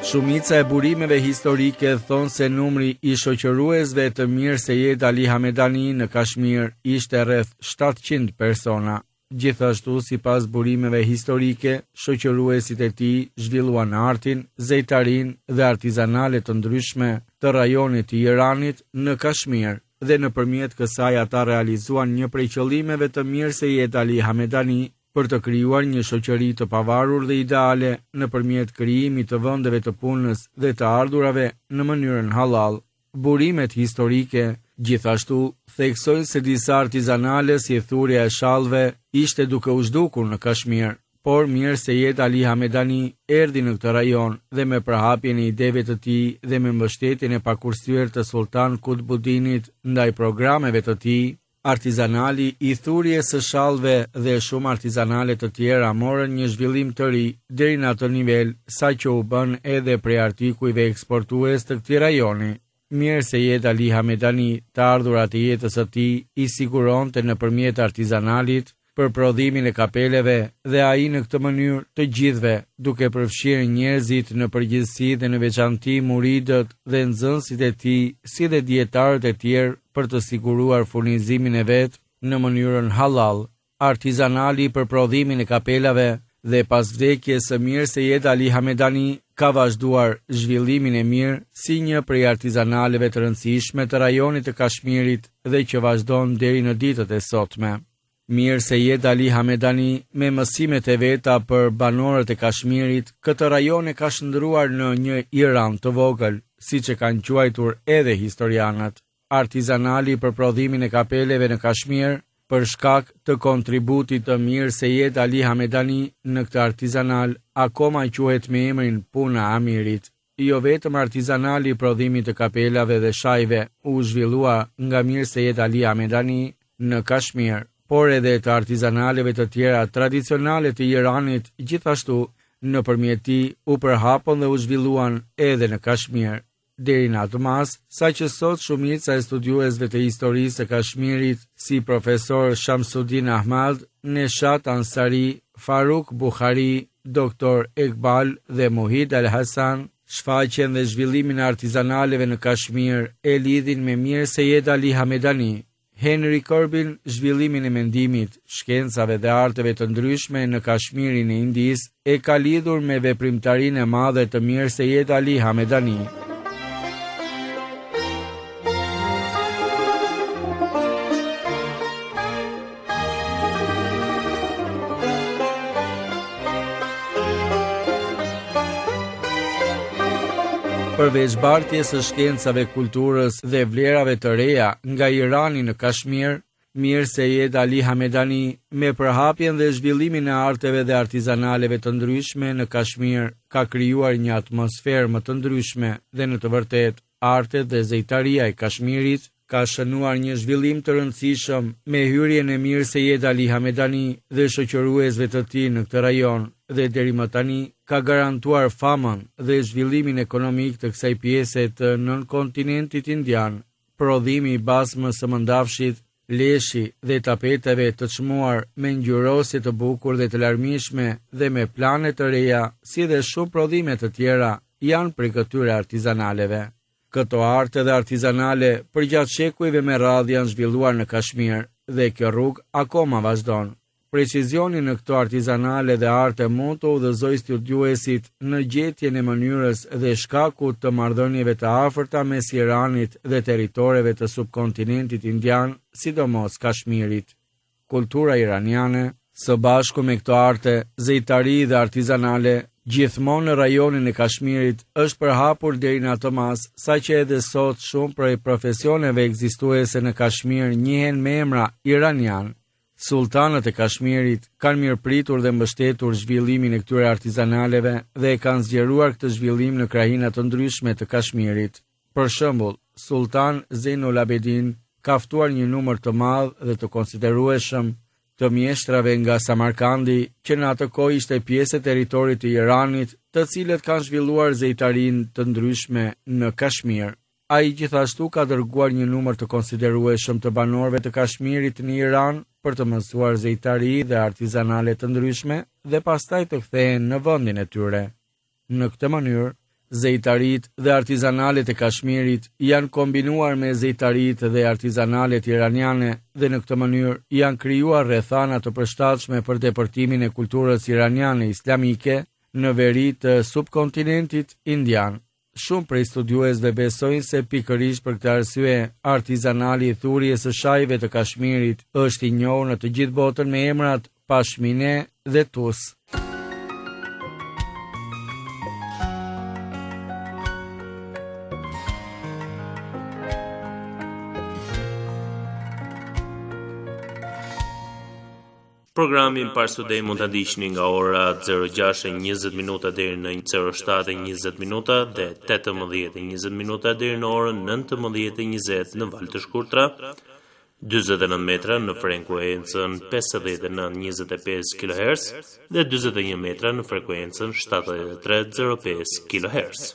Shumica e burimeve historike thonë se numri i shoqëruesve të Mir Seyed Ali Hamedani në Kashmir ishte rreth shtatëqind persona. Gjithashtu, sipas burimeve historike, shoqëruesit e tij zhvilluan artin, zejtarin dhe artizanale të ndryshme të rajonit të Iranit në Kashmir, dhe nëpërmjet kësaj ata realizuan një prej qëllimeve të Mir Seyed Ali Hamedani për të krijuar një shoqëri të pavarur dhe ideale nëpërmjet krijimit të vendeve të punës dhe të ardhurave në mënyrën halal. Burimet historike gjithashtu theksojnë se disa artizanale si thurja e shallëve ishte duke u zhdukur në Kashmir, por Mir Seyed Ali Hamedani erdhi në këtë rajon dhe me përhapjen e ideve të tij dhe me mbështetjen e pakurthyer të Sultan Kutbuddinit ndaj programeve të tij, artizanali i thurjes së shallëve dhe shumë artizanale të tjera morën një zhvillim të ri deri në atë nivel sa që u bën edhe prej artikujve eksportues të këtij rajoni. Mir Seyed Ali Hamedani, të ardhurat e jetës së tij, i siguronte nëpërmjet artizanalit për prodhimin e kapeleve dhe ai në këtë mënyrë të gjithëve, duke përfshirë njerëzit në përgjithësi dhe në veçanti muridët dhe nxënësit e tij, si dhe dietarët e tjerë për të siguruar furnizimin e vet në mënyrën halal. Artizanali për prodhimin e kapelave dhe pas vdekjes së Mir Seyed Ali Hamedani ka vazhduar zhvillimin e mirë si një prej artizanaleve të rëndësishme të rajonit të Kashmirit dhe që vazhdon deri në ditët e sotme. Mir Seyed Ali Hamedani, me mësimet e veta për banorët e Kashmirit, këtë rajon e ka shndruar në një Iran të vogël, siç e kanë quajtur edhe historianët. Artizanali për prodhimin e kapeleve në Kashmir, për shkak të kontributit të Mir Seyed Ali Hamedani në këtë artizanal, akoma quhet me emrin Puna e Amirit. Jo vetëm artizanali i prodhimit të kapelave dhe shajve u zhvillua nga Mir Seyed Ali Hamedani në Kashmir, por edhe të artizanaleve të tjera tradicionale të Iranit, gjithashtu nëpërmjet tij u përhapën dhe u zhvilluan edhe në Kashmir, deri në atë mas, saqë sot shumica e studiuesve të historisë së Kashmirit, si profesor Shamsuddin Ahmad, Neshat Ansari, Faruk Bukhari, doktor Ekbal dhe Muhid Al-Hasan, shfaqjen dhe zhvillimin e artizanaleve në Kashmir e lidhin me Mir Seyed Ali Hamedani. Henry Corbin, zhvillimin e mendimit, shkencave dhe arteve të ndryshme në Kashmirin e Indis, e ka lidhur me veprimtarinë e madhe të Mir Seyed Ali Hamedani. Përveç bartjes së shkencave, kulturës dhe vlerave të reja nga Irani në Kashmir, Mir Seyed Ali Hamedani, me përhapjen dhe zhvillimin e arteve dhe artizanaleve të ndryshme në Kashmir, ka krijuar një atmosferë më të ndryshme dhe në të vërtetë artet dhe zejtaria e Kashmirit ka shënuar një zhvillim të rëndësishëm me hyrjen e Mir Seyed Ali Hamedani dhe shoqëruesve të tij në këtë rajon, dhe deri më tani ka garantuar famën dhe zhvillimin ekonomik të kësaj pjese të nën-kontinentit indian. Prodhimi i bazmës së mëndafshit, leshi dhe tapeteve të çmuar me ngjyrosje të bukur dhe të larmishme dhe me plane të reja, si dhe shumë prodhime të tjera, janë prej këtyre artizanaleve. Këto arte dhe artizanale përgjatë shekujve me radhë janë zhvilluar në Kashmir dhe kjo rrugë akoma vazhdon. Precizioni në këto artizanale dhe arte mund të udhëzojë studiuesit në gjetjen e mënyrës dhe shkakut të marrëdhënieve të afërta mes Iranit dhe territoreve të subkontinentit indian, sidomos Kashmirit. Kultura iraniane, së bashku me këto arte, zejtari dhe artizanale, gjithmonë në rajonin e Kashmirit është përhapur deri në atë mas, saqë edhe sot shumë prej profesioneve ekzistuese në Kashmir njihen me emra iranian. Sultanët e Kashmirit kanë mirëpritur dhe mbështetur zhvillimin e këtyre artizanaleve dhe e kanë zgjeruar këtë zhvillim në krahina të ndryshme të Kashmirit. Për shembull, Sultan Zainul Abidin ka ftuar një numër të madh dhe të konsiderueshëm të mjeshtrave nga Samarkandi, që në atë kohë ishte pjesë e territorit të Iranit, të cilët kanë zhvilluar zejtarinë të ndryshme në Kashmir. Ai gjithashtu ka dërguar një numër të konsiderueshëm të banorëve të Kashmirit në Iran për të mësuar zejtari dhe artizanale të ndryshme dhe pastaj të kthehen në vendin e tyre. Në këtë mënyrë, Zejtarit dhe artizanalet e Kashmirit janë kombinuar me zejtarit dhe artizanalet iraniane dhe në këtë mënyrë janë krijuar rrethana të përshtatshme për depërtimin e kulturës iraniane islamike në veri të subkontinentit indian. Shumë prej studiuesve besojnë se pikërisht për këtë arsye artizanali i thurjes së shajve të Kashmirit është i njohur në të gjithë botën me emrat pashmine dhe tus. Programin Parsudej mund ta ndiqni nga ora zero gjashtë e njëzet minuta deri në zero shtatë e njëzet minuta dhe tetëmbëdhjetë e njëzet minuta deri në orën nëntëmbëdhjetë e njëzet në valë të shkurtra, dyzet e nëntë metra në frekuencën pesëdhjetë e nëntë njëzet e pesë kilohertz dhe dyzet e një metra në frekuencën shtatëdhjetë e tre zero pesë kilohertz.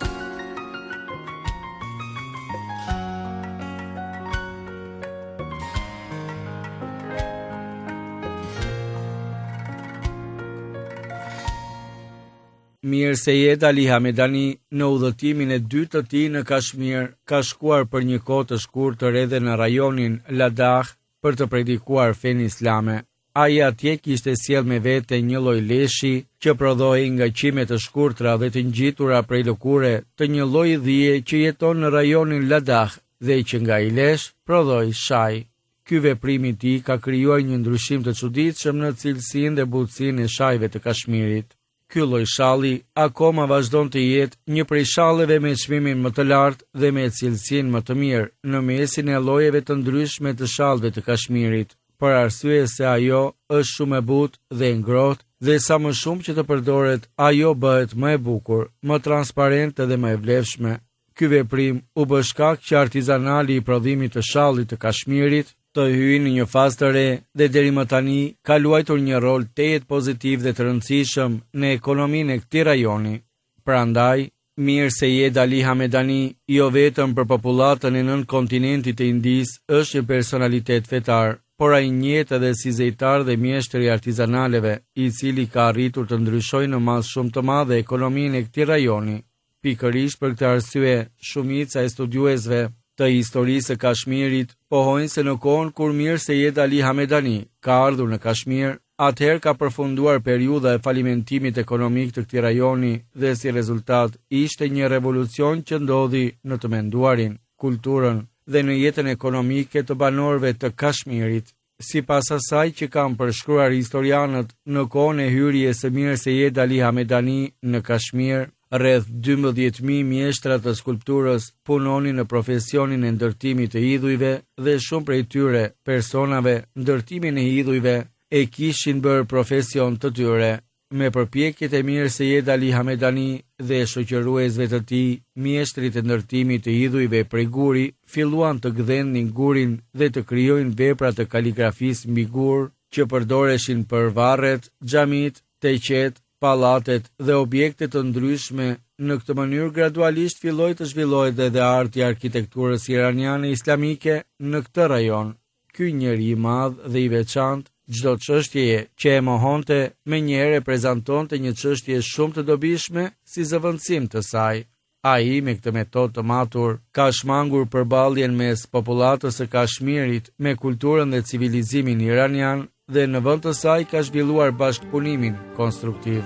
Mir Sejed Ali Hamedani në udhëtimin e dytë të tij në Kashmir ka shkuar për një kohë të shkurtër edhe në rajonin Ladakh për të predikuar fenë islame. Ai atje kishte sjell me vete një lloj leshi që prodhoi nga qime të shkurtra dhe të ngjitura prej lëkure të një lloji dhije që jeton në rajonin Ladakh dhe që nga ai lesh prodhoi shaj. Ky veprim i tij ka krijuar një ndryshim të çuditshëm në cilësinë dhe butësinë e shajve të Kashmirit. Ky lloj shalli akoma vazhdon të jetë një prej shalleve me çmimin më të lartë dhe me cilësinë më të mirë në mesin e llojeve të ndryshme të shallëve të Kashmirit, për arsye se ajo është shumë e butë dhe e ngrohtë dhe sa më shumë që të përdoret, ajo bëhet më e bukur, më transparente dhe më e vlefshme. Ky veprim u bë shkak që artizanali i prodhimit të shallit të Kashmirit të hyjë në një fazë të re dhe deri më tani ka luajtur një rol tejet pozitiv dhe të rëndësishëm në ekonominë e këtij rajoni. Prandaj, Mir Sejed Ali Hamedani, jo vetëm për popullatën e nën kontinentit të Indisë, është një personalitet fetar, por ai njihet edhe si zejtar dhe mjeshtër i artizanaleve, i cili ka arritur të ndryshojë në masë shumë të madhe ekonominë e këtij rajoni. Pikërisht për këtë arsye, shumica e studiuesve të historisë së Kashmirit pohojnë se në kohën kur Mir Sejed Ali Hamedani ka ardhur në Kashmir, atëherë ka përfunduar periudha e falimentimit ekonomik të këtij rajoni dhe si rezultat ishte një revolucion që ndodhi në të menduarin, kulturën dhe në jetën ekonomike të banorëve të Kashmirit. Sipas asaj që kanë përshkruar historianët, në kohën e hyrjes së Mir Sejed Ali Hamedani në Kashmir, rreth dymbëdhjetë mijë mjeshtra të skulpturës punonin në profesionin e ndërtimit të idhujve dhe shumë prej tyre personave ndërtimin e idhujve e kishin bërë profesion të tyre. Me përpjekjet e Mir Sejed Ali Hamedani dhe shoqëruesve të tij, mjeshtrit e ndërtimit të idhujve prej guri filluan të gdhenin gurin dhe të krijojnë vepra të kaligrafisë mbi gur që përdoreshin për varret, xhamit, teqet, pallatet dhe objekte të ndryshme. Në këtë mënyrë gradualisht filloi të zhvillohet edhe arti i arkitekturës iraniane islamike në këtë rajon. Ky njeri i madh dhe i veçantë, çdo çështje që e mohonte, menjëherë prezantonte një çështje shumë të dobishme si zëvendësim të saj. Ai me këtë metodë të matur ka shmangur përballjen mes popullatës së Kashmirit me kulturën dhe civilizimin iranian dhe në vend të saj ka zhvilluar bashkëpunimin konstruktiv.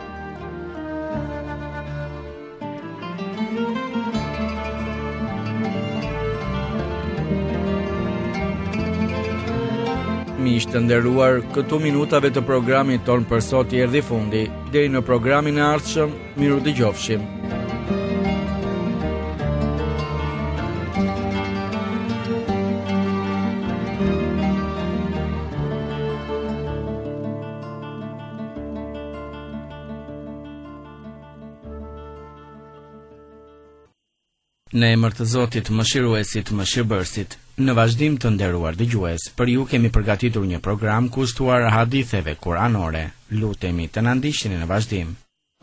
Miq të nderuar, këtu minutave të programit ton për sot i erdhi fundi. Deri në programin e ardhshëm, miru dëgjofshim. Në emër të Zotit, mëshiruesit, mëshirbërësit, në vazhdim të nderuar dëgjues, për ju kemi përgatitur një program kushtuar haditheve kuranore. Lutemi të na ndiqni në vazhdim.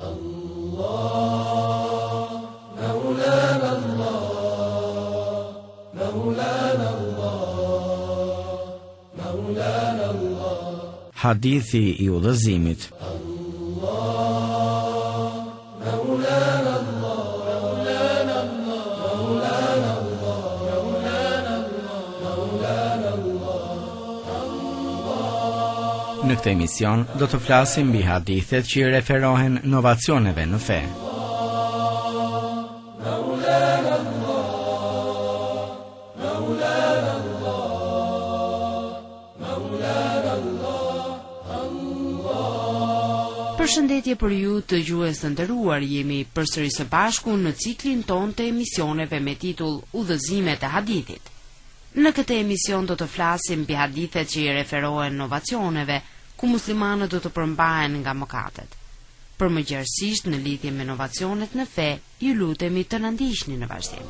Allah, Maulana Allah, Maulana Allah, Maulana Allah. Hadithi i udhëzimit. Allah, Maulana Allah. Në këtë emision do të flasim mbi hadithet që i referohen novacioneve në fe. Përshëndetje për ju të gjues të nderuar, jemi përsëri së bashku në ciklin ton të emisioneve me titull Udhëzimet e hadithit. Në këtë emision do të flasim mbi hadithet që i referohen novacioneve, ku muslimanët do të përmbahen nga mëkatet. Për më gjerësisht në lidhje me novacionet në fe, ju lutemi të na ndiqni në vazhdim.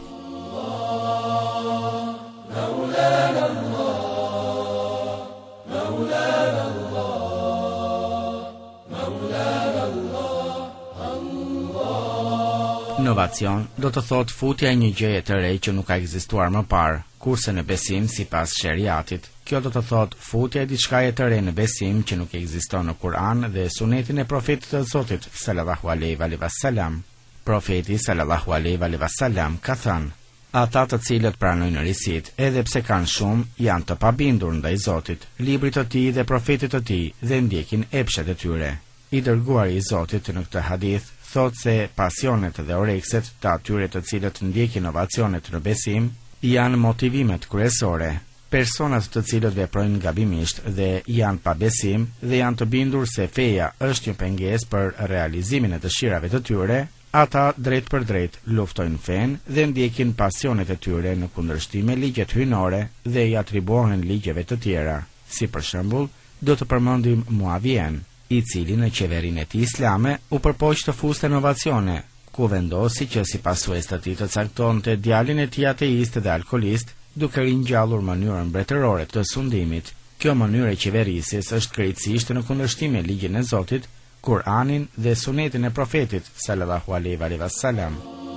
Inovacion do të thot futja e një gjëje të re që nuk ka ekzistuar më parë, kurse në besim sipas sheriatit, kjo do të thot futja e diçkaje të re në besim që nuk ekziston në Kur'an dhe sunetin e profetit të Zotit sallallahu alaihi wasallam. Profeti sallallahu alaihi wasallam ka thënë: ata të cilët pranojnë risit, edhe pse kanë shumë, janë të pabindur ndaj Zotit, librit të tij dhe profetit të tij dhe ndjekin epshet e tyre. I dërguari i Zotit në këtë hadith thot se pasionet dhe orekset të atyre të cilët ndjekin inovacionet në besim janë motivimet kryesore. Personat të cilët veprojnë gabimisht dhe janë pa besim dhe janë të bindur se feja është një pengesë për realizimin e dëshirave të tyre, ata drejt për drejt luftojnë fen dhe ndjekin pasionet e tyre në kundërshtim me ligjet hyjnore dhe i atribuohen ligjeve të tjera. Si për shembull, do të përmendim Muavien, i cili në qeverinë e tij islame u përpoq të fuste inovacione, ku vendosi që si pasues të tij të caktonte djalin e tij ateist dhe alkolist, duke ringjallur mënyrën mbretërore të sundimit. Kjo mënyrë e qeverisjes është krejtësisht në kundërshtim me ligjin e Zotit, Kur'anin dhe sunetin e profetit sallallahu alaihi wasallam.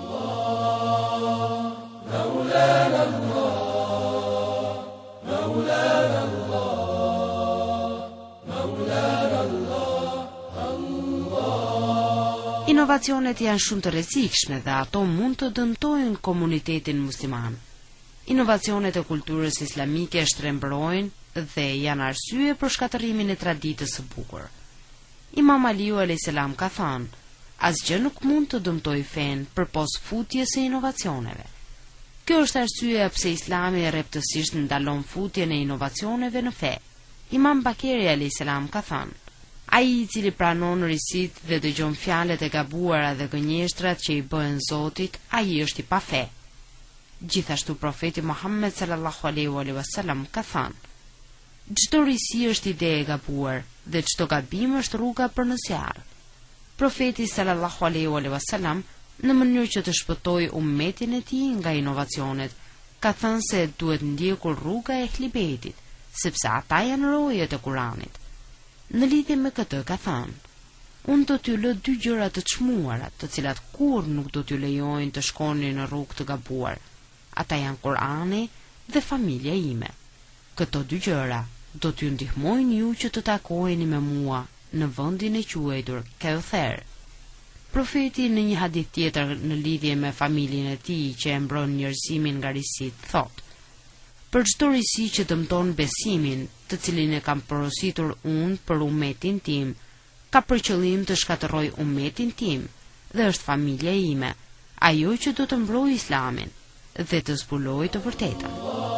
Inovacionet janë shumë të rrezikshme dhe ato mund të dëmtojnë komunitetin musliman. Inovacionet e kulturës islamike shtrembrojnë dhe janë arsye për shkatërimin e traditës së bukur. Imam Aliu alayhis salam ka thënë: asgjë nuk mund të dëmtojë fen përpos futjes së inovacioneve. Kjo është arsyeja pse Islami rreptësisht ndalon futjen e inovacioneve në fe. Imam Bakeri alayhis salam ka thënë: ai i cili pranon risit dhe dëgjon fjalët e gabuara dhe gënjeshtrat që i bëhen Zotit, ai është i pa fe. Gjithashtu profeti Muhammed sallallahu alaihi wasallam ka thënë: çdo risi është ide e gabuar dhe çdo gabim është rruga për në zjarr. Profeti sallallahu alaihi wasallam, në mënyrë që të shpëtojë ummetin e tij nga inovacionet, ka thënë se duhet ndjekur rruga e Ehlibetit, sepse ata janë rojet e Kuranit. Në lidhje me këtë ka thënë: unë do t'ju lë dy gjëra të çmuara, të cilat kur nuk do t'ju lejojnë të shkoni në rrugë të gabuar. Ata janë Kurani dhe familja ime. Këto dy gjëra do t'ju ndihmojnë ju që të takoheni me mua në vendin e quajtur Kauther. Profeti në një hadith tjetër në lidhje me familjen e tij që e mbron njerëzimin nga risit, thotë: për çdo risi që dëmton besimin, të cilin e kam porositur unë për ummetin tim, ka për qëllim të shkatërroj ummetin tim dhe është familja ime, ajo që do të mbrojë Islamin dhe të zbulojë të vërtetën.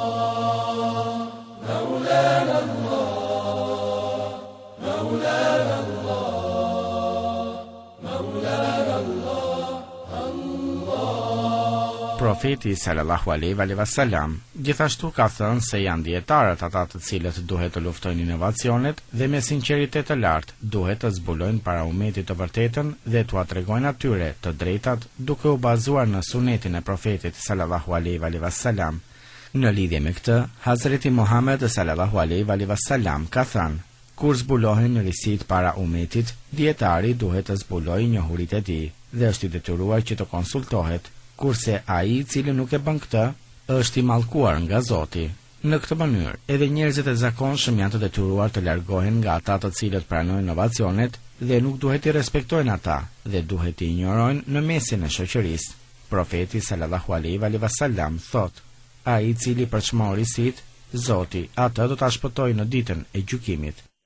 Profeti sallallahu alaihi wasallam gjithashtu ka thënë se janë dietarët ata të cilët duhet të luftojnë inovacionet dhe me sinqeritet të lartë duhet të zbulojnë para ummetit të vërtetën dhe t'u tregojnë atyre të drejtat duke u bazuar në sunetin e profetit sallallahu alaihi wasallam. Në lidhje me këtë, Hazreti Muhammed sallallahu alaihi wasallam ka thënë: kur zbulohen risit para ummetit, dietari duhet të zbulojë njohuritë e tij dhe është i detyruar që të konsultohet, kurse ai i cili nuk e bën këtë është i mallkuar nga Zoti. Në këtë mënyrë, edhe njerëzit e zakonshëm janë të detyruar të largohen nga ata të cilët pranojnë inovacionet dhe nuk duhet i respektojnë ata dhe duhet i injorojnë në mesin e shoqërisë. Profeti sallallahu alaihi wasallam thotë: ai i cili përçmon risit, Zoti atë do ta shpëtojë në ditën e gjykimit.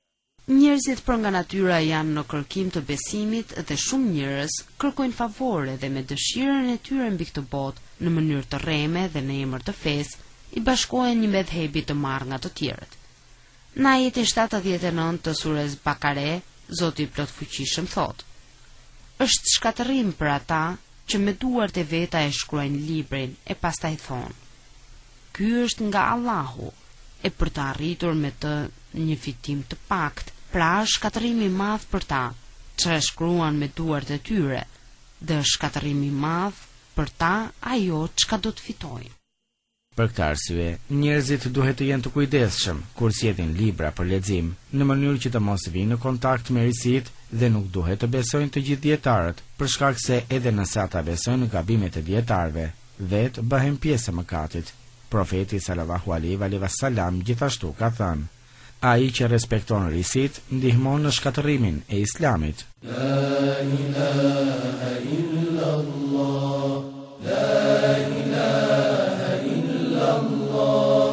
Njerëzit për nga natyra janë në kërkim të besimit dhe shumë njerëz kërkojnë favore dhe me dëshirën e tyre mbi këtë botë në mënyrë të rreme dhe në emër të fesë i bashkohen një medhebi të marrë nga të tjerët. Në ajetin shtatëdhjetë e nëntë të surës Bakare, Zoti i plot fuqishëm thotë: "Është shkatërrim për ata që me duart e veta e shkruajnë librin e pastaj thonë: Ky është nga Allahu, e për të arritur me të një fitim të pakt, pra është shkatërrim i madh për ta që e shkruan me duart e tyre, dhe është shkatërrim i madh për ta ajo çka do të fitojnë." Për këtë arsye, njerëzit duhet të jenë të kujdesshëm kur sjellin libra për lexim, në mënyrë që të mos vinë në kontakt me risit dhe nuk duhet të besojnë të gjithë dietarët, për shkak se edhe nëse ata besojnë në gabimet e dietarëve, vetë bëhen pjesë e mëkatit. Profeti sallallahu alaihi wasallam gjithashtu ka thënë: "Ai që respekton risit ndihmon në shkatërimin e Islamit." La ilaha illa Allah, la ilaha illa Allah.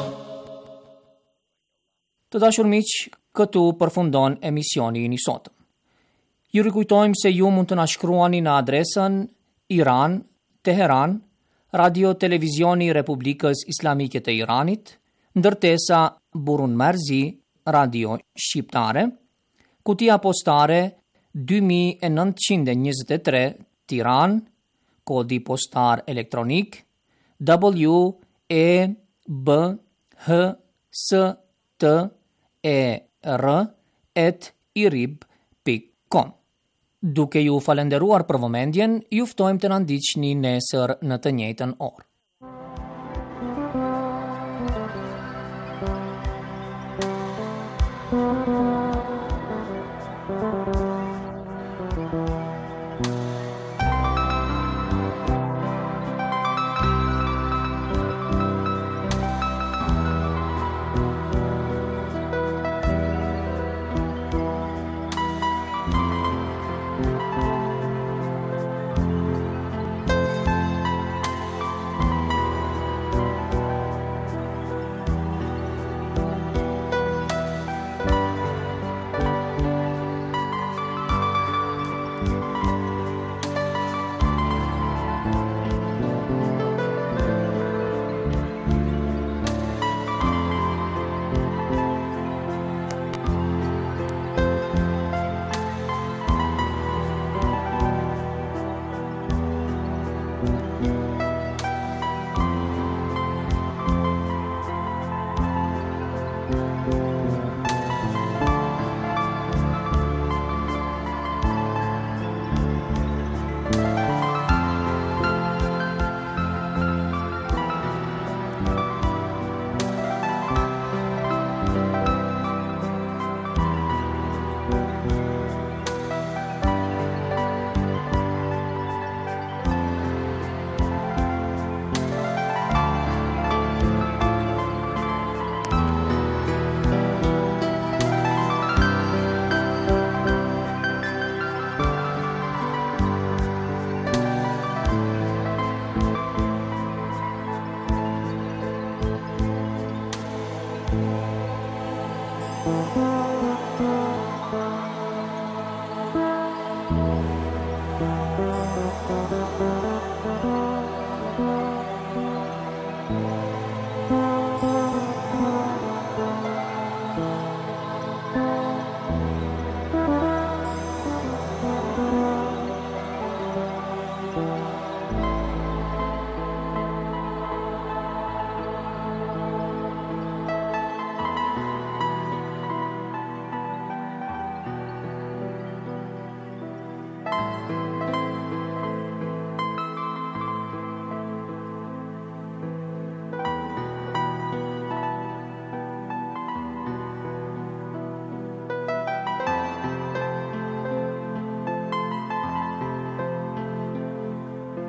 Të dashur miq, këtu përfundon emisioni i sotëm. Ju rikujtojmë se ju mund të na shkruani në adresën Iran, Teheran, Radio Televizioni Republikës Islamike të Iranit, ndërtesa Burun Marzi, Radio Shqiptare, kutia postare dy mijë e nëntëqind e njëzet e tre, Tiranë, kodi postar elektronik W E B H S T E R at irib pikë com. Duke ju falenderuar për vëmendjen, ju ftojmë të na ndiqni nesër në të njëjtën orë.